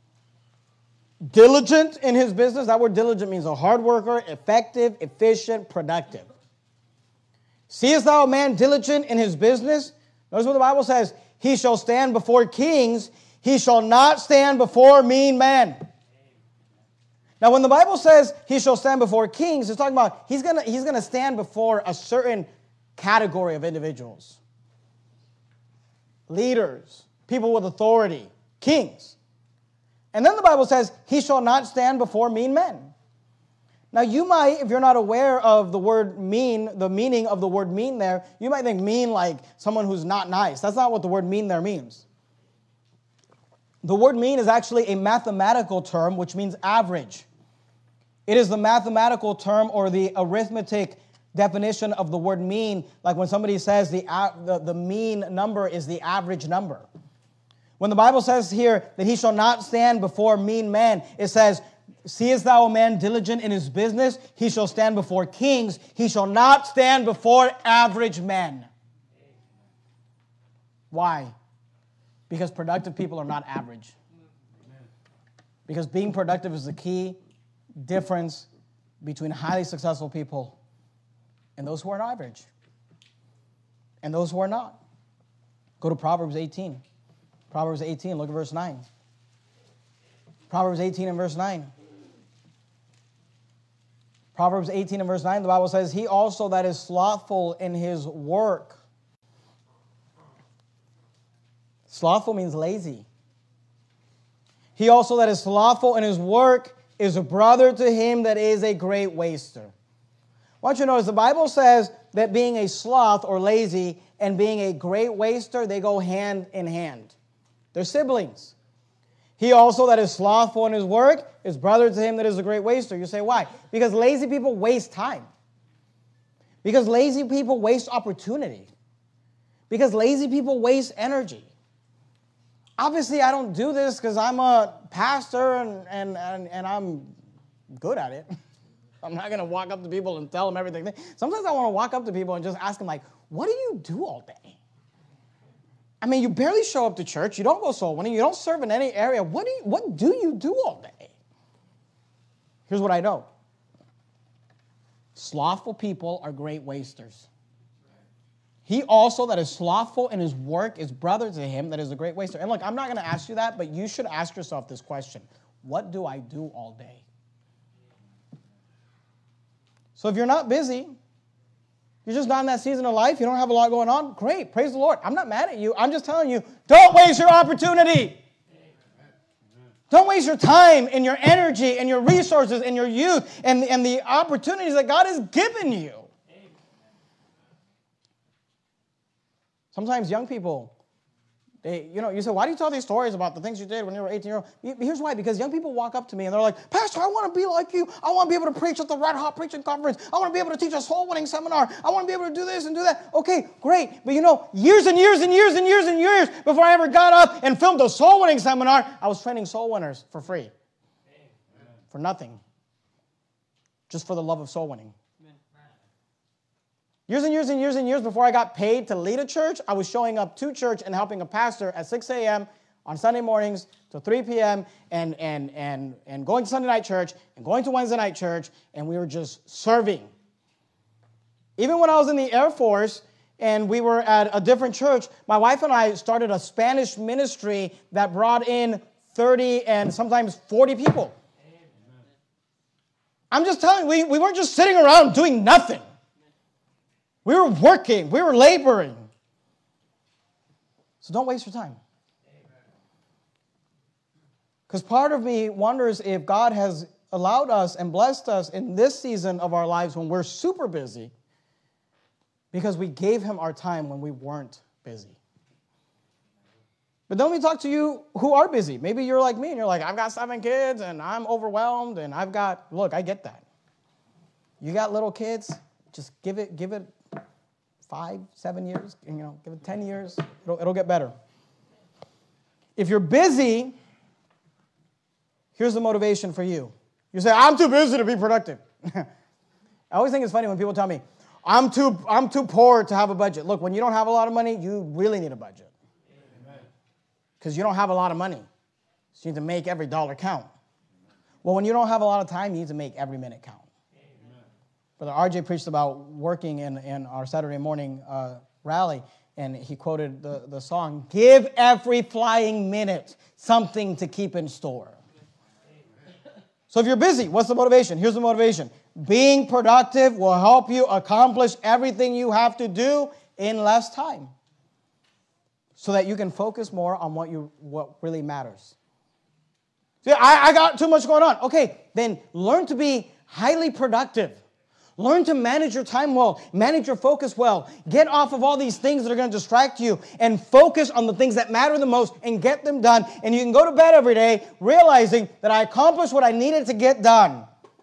diligent in his business? That word diligent means a hard worker, effective, efficient, productive. Seest thou a man diligent in his business? Notice what the Bible says. He shall stand before kings. He shall not stand before mean men. Now, when the Bible says he shall stand before kings, it's talking about he's going to he's going to stand before a certain category of individuals. Leaders, people with authority, kings. And then the Bible says, he shall not stand before mean men. Now, you might, if you're not aware of the word mean, the meaning of the word mean there, you might think mean like someone who's not nice. That's not what the word mean there means. The word mean is actually a mathematical term, which means average. It is the mathematical term or the arithmetic definition of the word mean, like when somebody says the, the, the mean number is the average number. When the Bible says here that he shall not stand before mean men, it says, seest thou a man diligent in his business? He shall stand before kings. He shall not stand before average men. Why? Because productive people are not average. Because being productive is the key difference between highly successful people and those who are average. And those who are not. Go to Proverbs eighteen. Proverbs eighteen, look at verse nine. Proverbs eighteen and verse nine. Proverbs eighteen and verse nine, the Bible says, he also that is slothful in his work. Slothful means lazy. He also that is slothful in his work is a brother to him that is a great waster. I want you to notice the Bible says that being a sloth or lazy and being a great waster, they go hand in hand. They're siblings. He also that is slothful in his work is brother to him that is a great waster. You say, why? Because lazy people waste time. Because lazy people waste opportunity. Because lazy people waste energy. Obviously, I don't do this because I'm a pastor and, and, and, and I'm good at it. I'm not going to walk up to people and tell them everything. Sometimes I want to walk up to people and just ask them, like, what do you do all day? I mean, you barely show up to church. You don't go soul winning. You don't serve in any area. What do you, what do you do all day? Here's what I know. Slothful people are great wasters. He also that is slothful in his work is brother to him that is a great waster. And look, I'm not going to ask you that, but you should ask yourself this question. What do I do all day? So if you're not busy, you're just not in that season of life, you don't have a lot going on, great, praise the Lord. I'm not mad at you. I'm just telling you, don't waste your opportunity. Don't waste your time and your energy and your resources and your youth and, and the opportunities that God has given you. Sometimes young people, they, you know, you say, why do you tell these stories about the things you did when you were eighteen years old? Here's why, because young people walk up to me and they're like, Pastor, I want to be like you. I want to be able to preach at the Red Hot Preaching Conference. I want to be able to teach a soul-winning seminar. I want to be able to do this and do that. Okay, great. But you know, years and years and years and years and years before I ever got up and filmed a soul-winning seminar, I was training soul winners for free. Amen. For nothing. Just for the love of soul winning. Years and years and years and years before I got paid to lead a church, I was showing up to church and helping a pastor at six a.m. on Sunday mornings till three p.m. and, and, and, and going to Sunday night church and going to Wednesday night church, and we were just serving. Even when I was in the Air Force and we were at a different church, my wife and I started a Spanish ministry that brought in thirty and sometimes forty people. Amen. I'm just telling you, we, we weren't just sitting around doing nothing. We were working. We were laboring. So don't waste your time. Because part of me wonders if God has allowed us and blessed us in this season of our lives when we're super busy because we gave him our time when we weren't busy. But don't we talk to you who are busy? Maybe you're like me and you're like, I've got seven kids and I'm overwhelmed and I've got, look, I get that. You got little kids, just give it, give it five, seven years, you know, give it ten years, it'll, it'll get better. If you're busy, here's the motivation for you. You say, I'm too busy to be productive. I always think it's funny when people tell me, I'm too, I'm too poor to have a budget. Look, when you don't have a lot of money, you really need a budget. Because you don't have a lot of money. So you need to make every dollar count. Well, when you don't have a lot of time, you need to make every minute count. Brother R J preached about working in, in our Saturday morning uh, rally, and he quoted the, the song, give every flying minute something to keep in store. So if you're busy, what's the motivation? Here's the motivation. Being productive will help you accomplish everything you have to do in less time so that you can focus more on what you what really matters. See, I, I got too much going on. Okay, then learn to be highly productive. Learn to manage your time well, manage your focus well. Get off of all these things that are going to distract you and focus on the things that matter the most and get them done. And you can go to bed every day realizing that I accomplished what I needed to get done.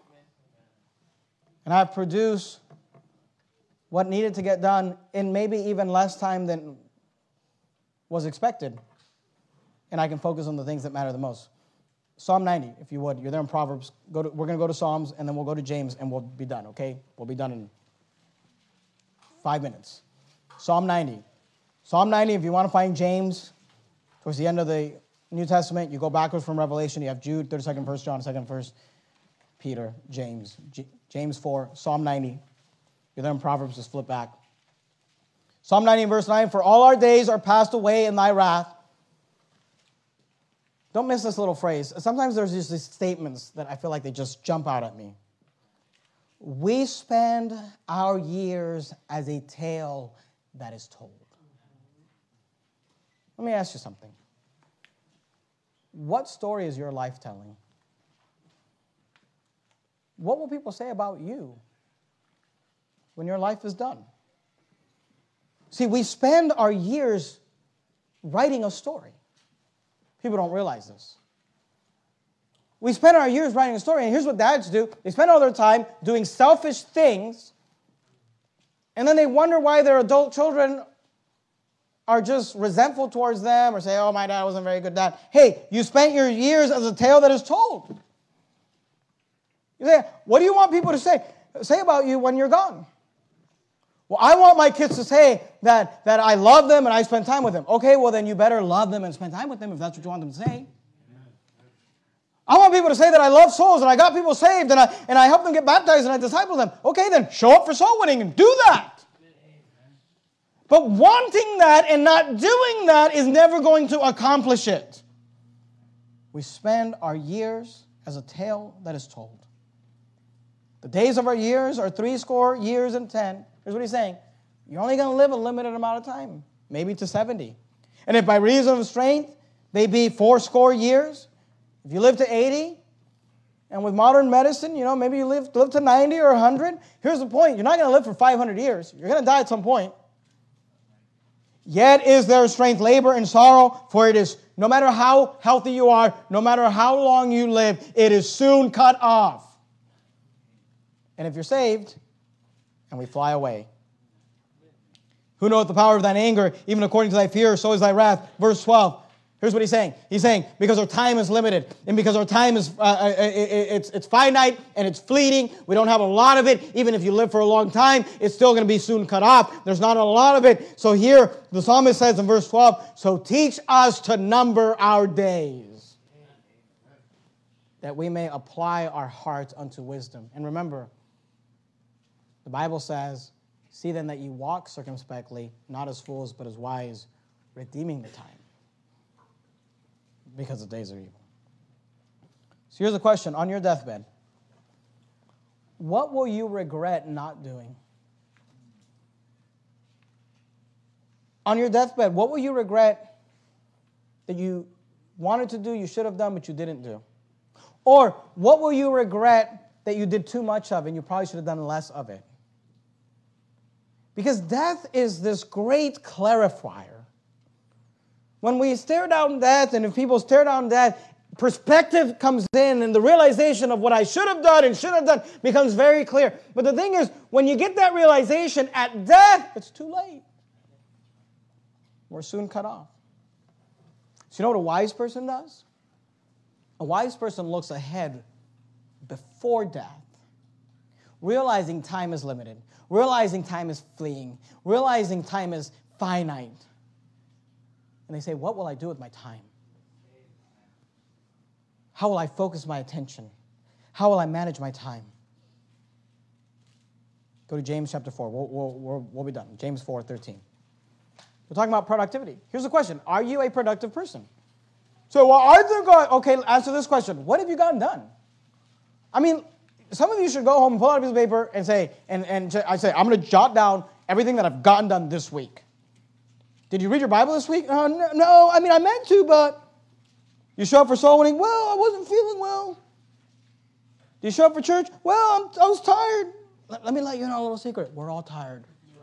And I've produced what needed to get done in maybe even less time than was expected. And I can focus on the things that matter the most. Psalm ninety, if you would. You're there in Proverbs. Go to, we're going to go to Psalms, and then we'll go to James, and we'll be done, okay? We'll be done in five minutes. Psalm ninety. Psalm ninety, if you want to find James, towards the end of the New Testament, you go backwards from Revelation. You have Jude, thirty-second verse, John, second verse, Peter, James. J- James four, Psalm ninety. You're there in Proverbs, just flip back. Psalm ninety, verse nine, for all our days are passed away in thy wrath. Don't miss this little phrase. Sometimes there's just these statements that I feel like they just jump out at me. We spend our years as a tale that is told. Let me ask you something. what story is your life telling? What will people say about you when your life is done? See, we spend our years writing a story. People don't realize this. We spend our years writing a story, and here's what dads do. They spend all their time doing selfish things, and then they wonder why their adult children are just resentful towards them or say, oh, my dad wasn't a very good dad. Hey, you spent your years as a tale that is told. You say, what do you want people to say, say about you when you're gone? Well, I want my kids to say that, that I love them and I spend time with them. Okay, well, then you better love them and spend time with them if that's what you want them to say. I want people to say that I love souls and I got people saved and I, and I help them get baptized and I disciple them. Okay, then show up for soul winning and do that. But wanting that and not doing that is never going to accomplish it. We spend our years as a tale that is told. The days of our years are three score years and ten. Here's what he's saying. You're only going to live a limited amount of time, maybe to seventy. And if by reason of strength they be four score years, if you live to eighty, and with modern medicine, you know, maybe you live, live to ninety or one hundred, here's the point. You're not going to live for five hundred years. You're going to die at some point. Yet is there strength, labor, and sorrow, for it is, no matter how healthy you are, no matter how long you live, it is soon cut off. And if you're saved, and we fly away. Who knoweth the power of thine anger, even according to thy fear, so is thy wrath. Verse twelve. Here's what he's saying. He's saying, because our time is limited, and because our time is uh, it's, it's finite, and it's fleeting, we don't have a lot of it. Even if you live for a long time, it's still going to be soon cut off. There's not a lot of it. So here, the psalmist says in verse twelve, so teach us to number our days, that we may apply our hearts unto wisdom. And remember, the Bible says, see then that you walk circumspectly, not as fools, but as wise, redeeming the time, because the days are evil. So here's a question. On your deathbed, what will you regret not doing? On your deathbed, what will you regret that you wanted to do, you should have done, but you didn't do? Or what will you regret that you did too much of and you probably should have done less of it? Because death is this great clarifier. When we stare down death, and if people stare down death, perspective comes in, and the realization of what I should have done and should have done becomes very clear. But the thing is, when you get that realization at death, it's too late. We're soon cut off. So you know what a wise person does? A wise person looks ahead before death, realizing time is limited, realizing time is fleeing, realizing time is finite. And they say, what will I do with my time? How will I focus my attention? How will I manage my time? Go to James chapter four. We'll, we'll, we'll, we'll be done. James four thirteen. We're talking about productivity. Here's the question. Are you a productive person? So, well, I think I... Okay, answer this question. What have you gotten done? I mean, some of you should go home and pull out a piece of paper and say, and, and I say, I'm going to jot down everything that I've gotten done this week. Did you read your Bible this week? Uh, no, no, I mean, I meant to, but... You show up for soul winning? Well, I wasn't feeling well. Do you show up for church? Well, I'm, I was tired. Let, let me let you know a little secret. We're all tired.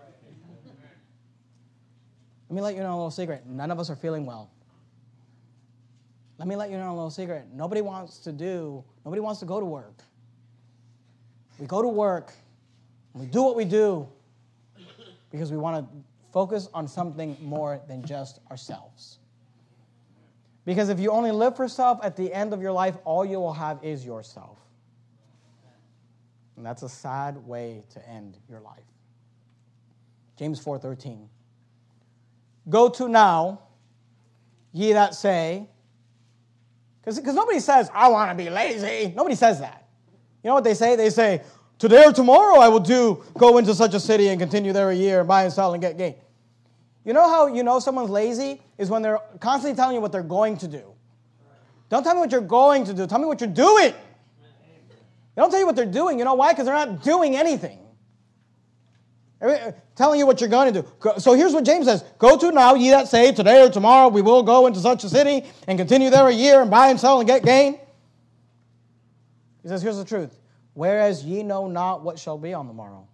Let me let you know a little secret. None of us are feeling well. Let me let you know a little secret. Nobody wants to do, nobody wants to go to work. We go to work, and we do what we do because we want to focus on something more than just ourselves. Because if you only live for self, at the end of your life, all you will have is yourself. And that's a sad way to end your life. James four thirteen. Go to now, ye that say, because nobody says, I want to be lazy. Nobody says that. You know what they say? They say, today or tomorrow I will do, go into such a city and continue there a year, buy and sell and get gain. You know how you know someone's lazy? Is when they're constantly telling you what they're going to do. Don't tell me what you're going to do. Tell me what you're doing. They don't tell you what they're doing. You know why? Because they're not doing anything. telling you what you're going to do. So here's what James says. Go to now, ye that say, today or tomorrow we will go into such a city and continue there a year and buy and sell and get gain. He says, here's the truth. Whereas ye know not what shall be on the morrow.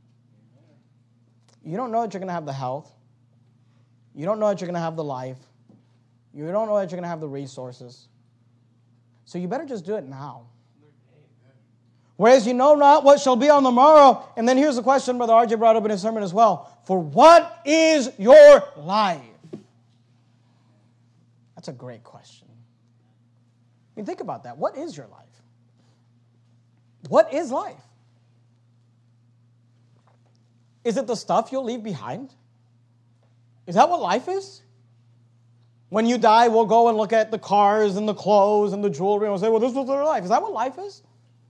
You don't know that you're going to have the health. You don't know that you're going to have the life. You don't know that you're going to have the resources. So you better just do it now. Whereas you know not what shall be on the morrow. And then here's the question Brother R J brought up in his sermon as well. For what is your life? That's a great question. I mean, think about that. What is your life? What is life? Is it the stuff you'll leave behind? Is that what life is? When you die, we'll go and look at the cars and the clothes and the jewelry and we'll say, well, this was their life. Is that what life is?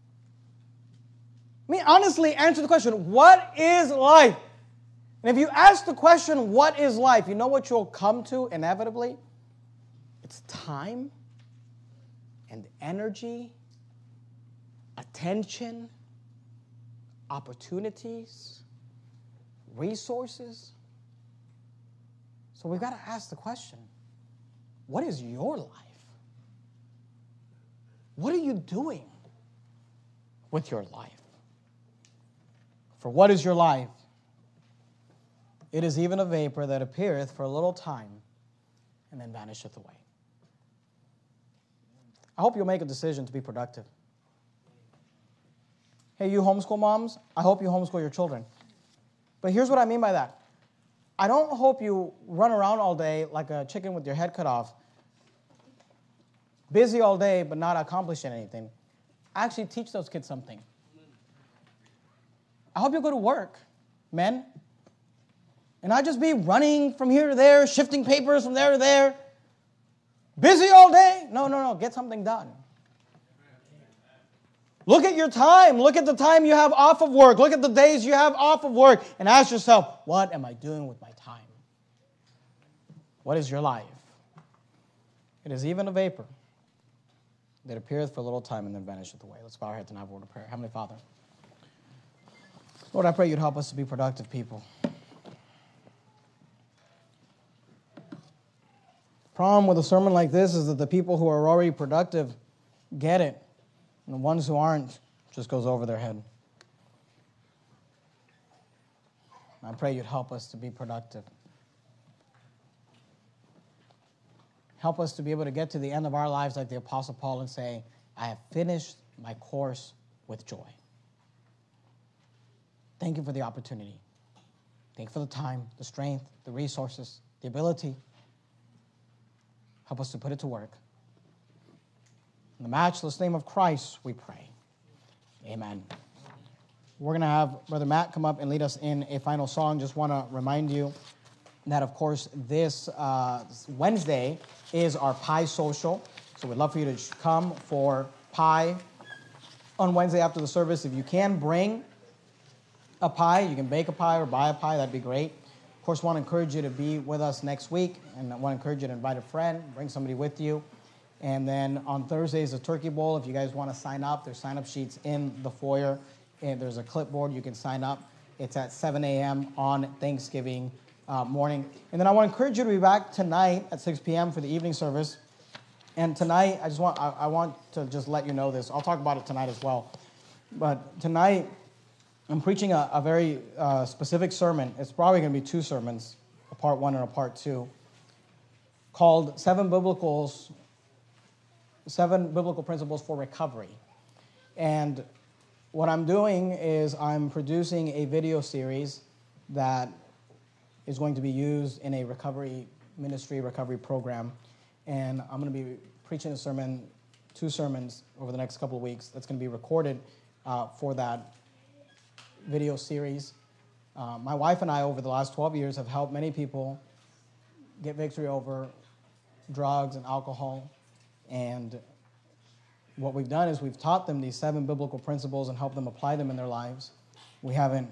I mean, honestly, answer the question, what is life? And if you ask the question, what is life, you know what you'll come to inevitably? It's time and energy, attention, opportunities, resources. So we've got to ask the question, what is your life? What are you doing with your life? For what is your life? It is even a vapor that appeareth for a little time and then vanisheth away. I hope you'll make a decision to be productive. Hey, you homeschool moms, I hope you homeschool your children. But here's what I mean by that. I don't hope you run around all day like a chicken with your head cut off, busy all day but not accomplishing anything. Actually teach those kids something. I hope you go to work, men, and not just be running from here to there, shifting papers from there to there, busy all day. No, no, no, get something done. Look at your time. Look at the time you have off of work. Look at the days you have off of work and ask yourself, what am I doing with my time? What is your life? It is even a vapor that appeareth for a little time and then vanisheth away. Let's bow our heads and have a word of prayer. Heavenly Father, Lord, I pray you'd help us to be productive people. The problem with a sermon like this is that the people who are already productive get it. And the ones who aren't, just goes over their head. I pray you'd help us to be productive. Help us to be able to get to the end of our lives like the Apostle Paul and say, I have finished my course with joy. Thank you for the opportunity. Thank you for the time, the strength, the resources, the ability. Help us to put it to work. In the matchless name of Christ, we pray. Amen. We're going to have Brother Matt come up and lead us in a final song. Just want to remind you that, of course, this uh, Wednesday is our Pie Social. So we'd love for you to come for pie on Wednesday after the service. If you can bring a pie, you can bake a pie or buy a pie, that'd be great. Of course, I want to encourage you to be with us next week, and I want to encourage you to invite a friend, bring somebody with you. And then on Thursday is a turkey bowl. If you guys want to sign up, there's sign-up sheets in the foyer, and there's a clipboard you can sign up. It's at seven a.m. on Thanksgiving uh, morning. And then I want to encourage you to be back tonight at six p.m. for the evening service. And tonight, I just want I, I want to just let you know this. I'll talk about it tonight as well. But tonight, I'm preaching a, a very uh, specific sermon. It's probably going to be two sermons, a part one and a part two, called Seven Biblicals, Seven Biblical Principles for Recovery. And what I'm doing is I'm producing a video series that is going to be used in a recovery ministry, recovery program. And I'm going to be preaching a sermon, two sermons over the next couple of weeks that's going to be recorded uh, for that video series. Uh, my wife and I, over the last twelve years, have helped many people get victory over drugs and alcohol. And what we've done is we've taught them these seven biblical principles and helped them apply them in their lives. We haven't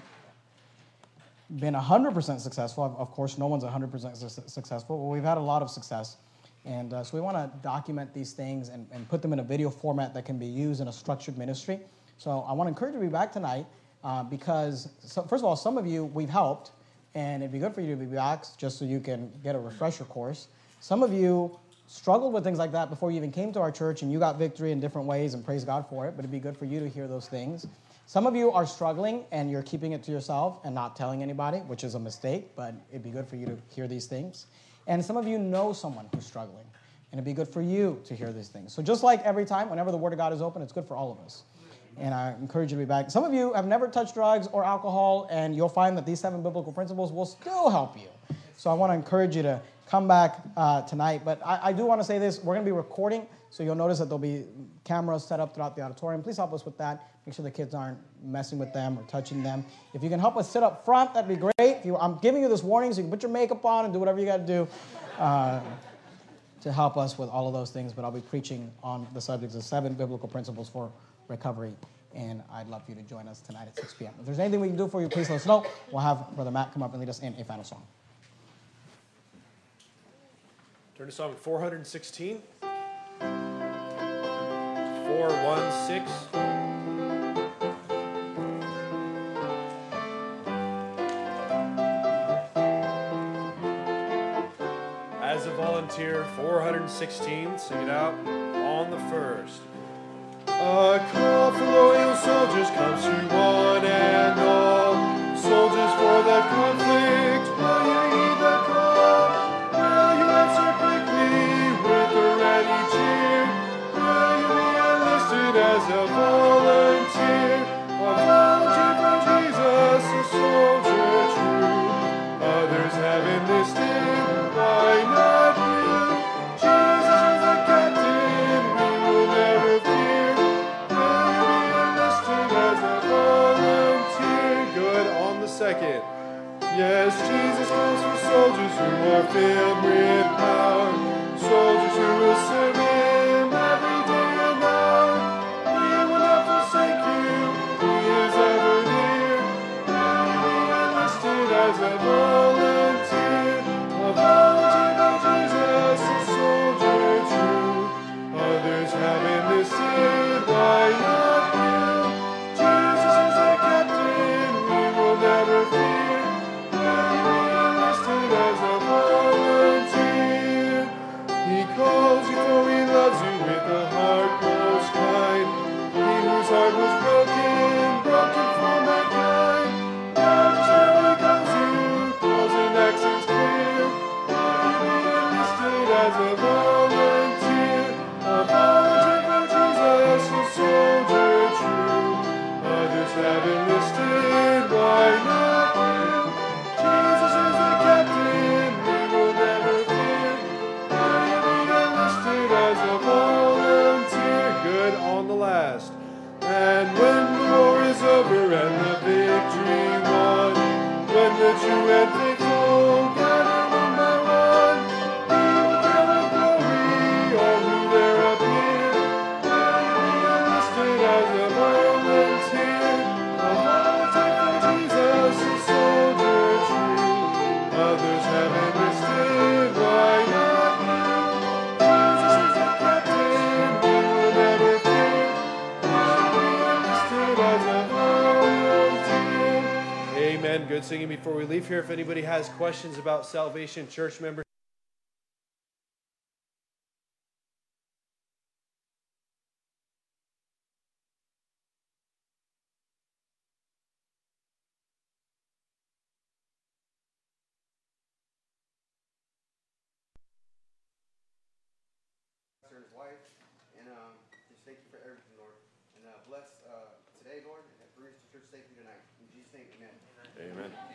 been one hundred percent successful. Of course, no one's one hundred percent su- successful, but we've had a lot of success. And uh, so we want to document these things and, and put them in a video format that can be used in a structured ministry. So I want to encourage you to be back tonight. uh, because, so, first of all, some of you we've helped, and it'd be good for you to be back just so you can get a refresher course. Some of you struggled with things like that before you even came to our church, and you got victory in different ways, and praise God for it, but it'd be good for you to hear those things. Some of you are struggling, and you're keeping it to yourself and not telling anybody, which is a mistake, but it'd be good for you to hear these things. And some of you know someone who's struggling, and it'd be good for you to hear these things. So just like every time, whenever the Word of God is open, it's good for all of us. And I encourage you to be back. Some of you have never touched drugs or alcohol, and you'll find that these seven biblical principles will still help you. So I want to encourage you to come back uh, tonight. But I, I do want to say this. We're going to be recording, so you'll notice that there'll be cameras set up throughout the auditorium. Please help us with that. Make sure the kids aren't messing with them or touching them. If you can help us sit up front, that'd be great. If you, I'm giving you this warning so you can put your makeup on and do whatever you got to do uh, to help us with all of those things. But I'll be preaching on the subjects of seven biblical principles for recovery, and I'd love for you to join us tonight at six p.m. If there's anything we can do for you, please let us know. We'll have Brother Matt come up and lead us in a final song. Turn to Psalm four hundred sixteen. four one six. As a volunteer, four hundred sixteen, sing it out on the first. A call for loyal soldiers comes to one and all. Soldiers for the conflict, will you heed the call? Will you answer quickly with a ready cheer? Will you be enlisted as a volunteer? A volunteer for Jesus, a soldier true. Others have enlisted, why not you? Jesus is the captain, we will never fear. Second. Yes, Jesus comes for soldiers who are filled with power, soldiers who will serve Him every day and hour. He will not forsake you, He is ever near. Will you be enlisted as a volunteer? A volunteer for Jesus, a soldier true. Others have enlisted, why not you? Jesus is the captain, we will never fear. Will you be enlisted as a volunteer? He calls you for He loves you with a heart most kind. He whose heart was broken, broken for mankind. Now just how He calls you, calls in accents clear. Will you be enlisted as a volunteer? A volunteer for Jesus, a soldier true. Others have enlisted, why not you? Jesus is the captain, we will never fear. Will you be enlisted as a volunteer? Good on the last. And when the war is over and the victory won, when the true and faithful gather one by one, we will tell of glory all who there appear. Will you be enlisted as a volunteer? A volunteer for Jesus, a soldier true. Others have enlisted, why not you? Jesus is the captain, we will never fear. Will you be enlisted as a volunteer? Amen. Good singing before we leave here. If anybody has questions about Salvation Church members, and his wife, and um, just thank you for everything, Lord. And uh, bless uh, today, Lord, and bring us to church safely tonight. In Jesus' name, amen. amen.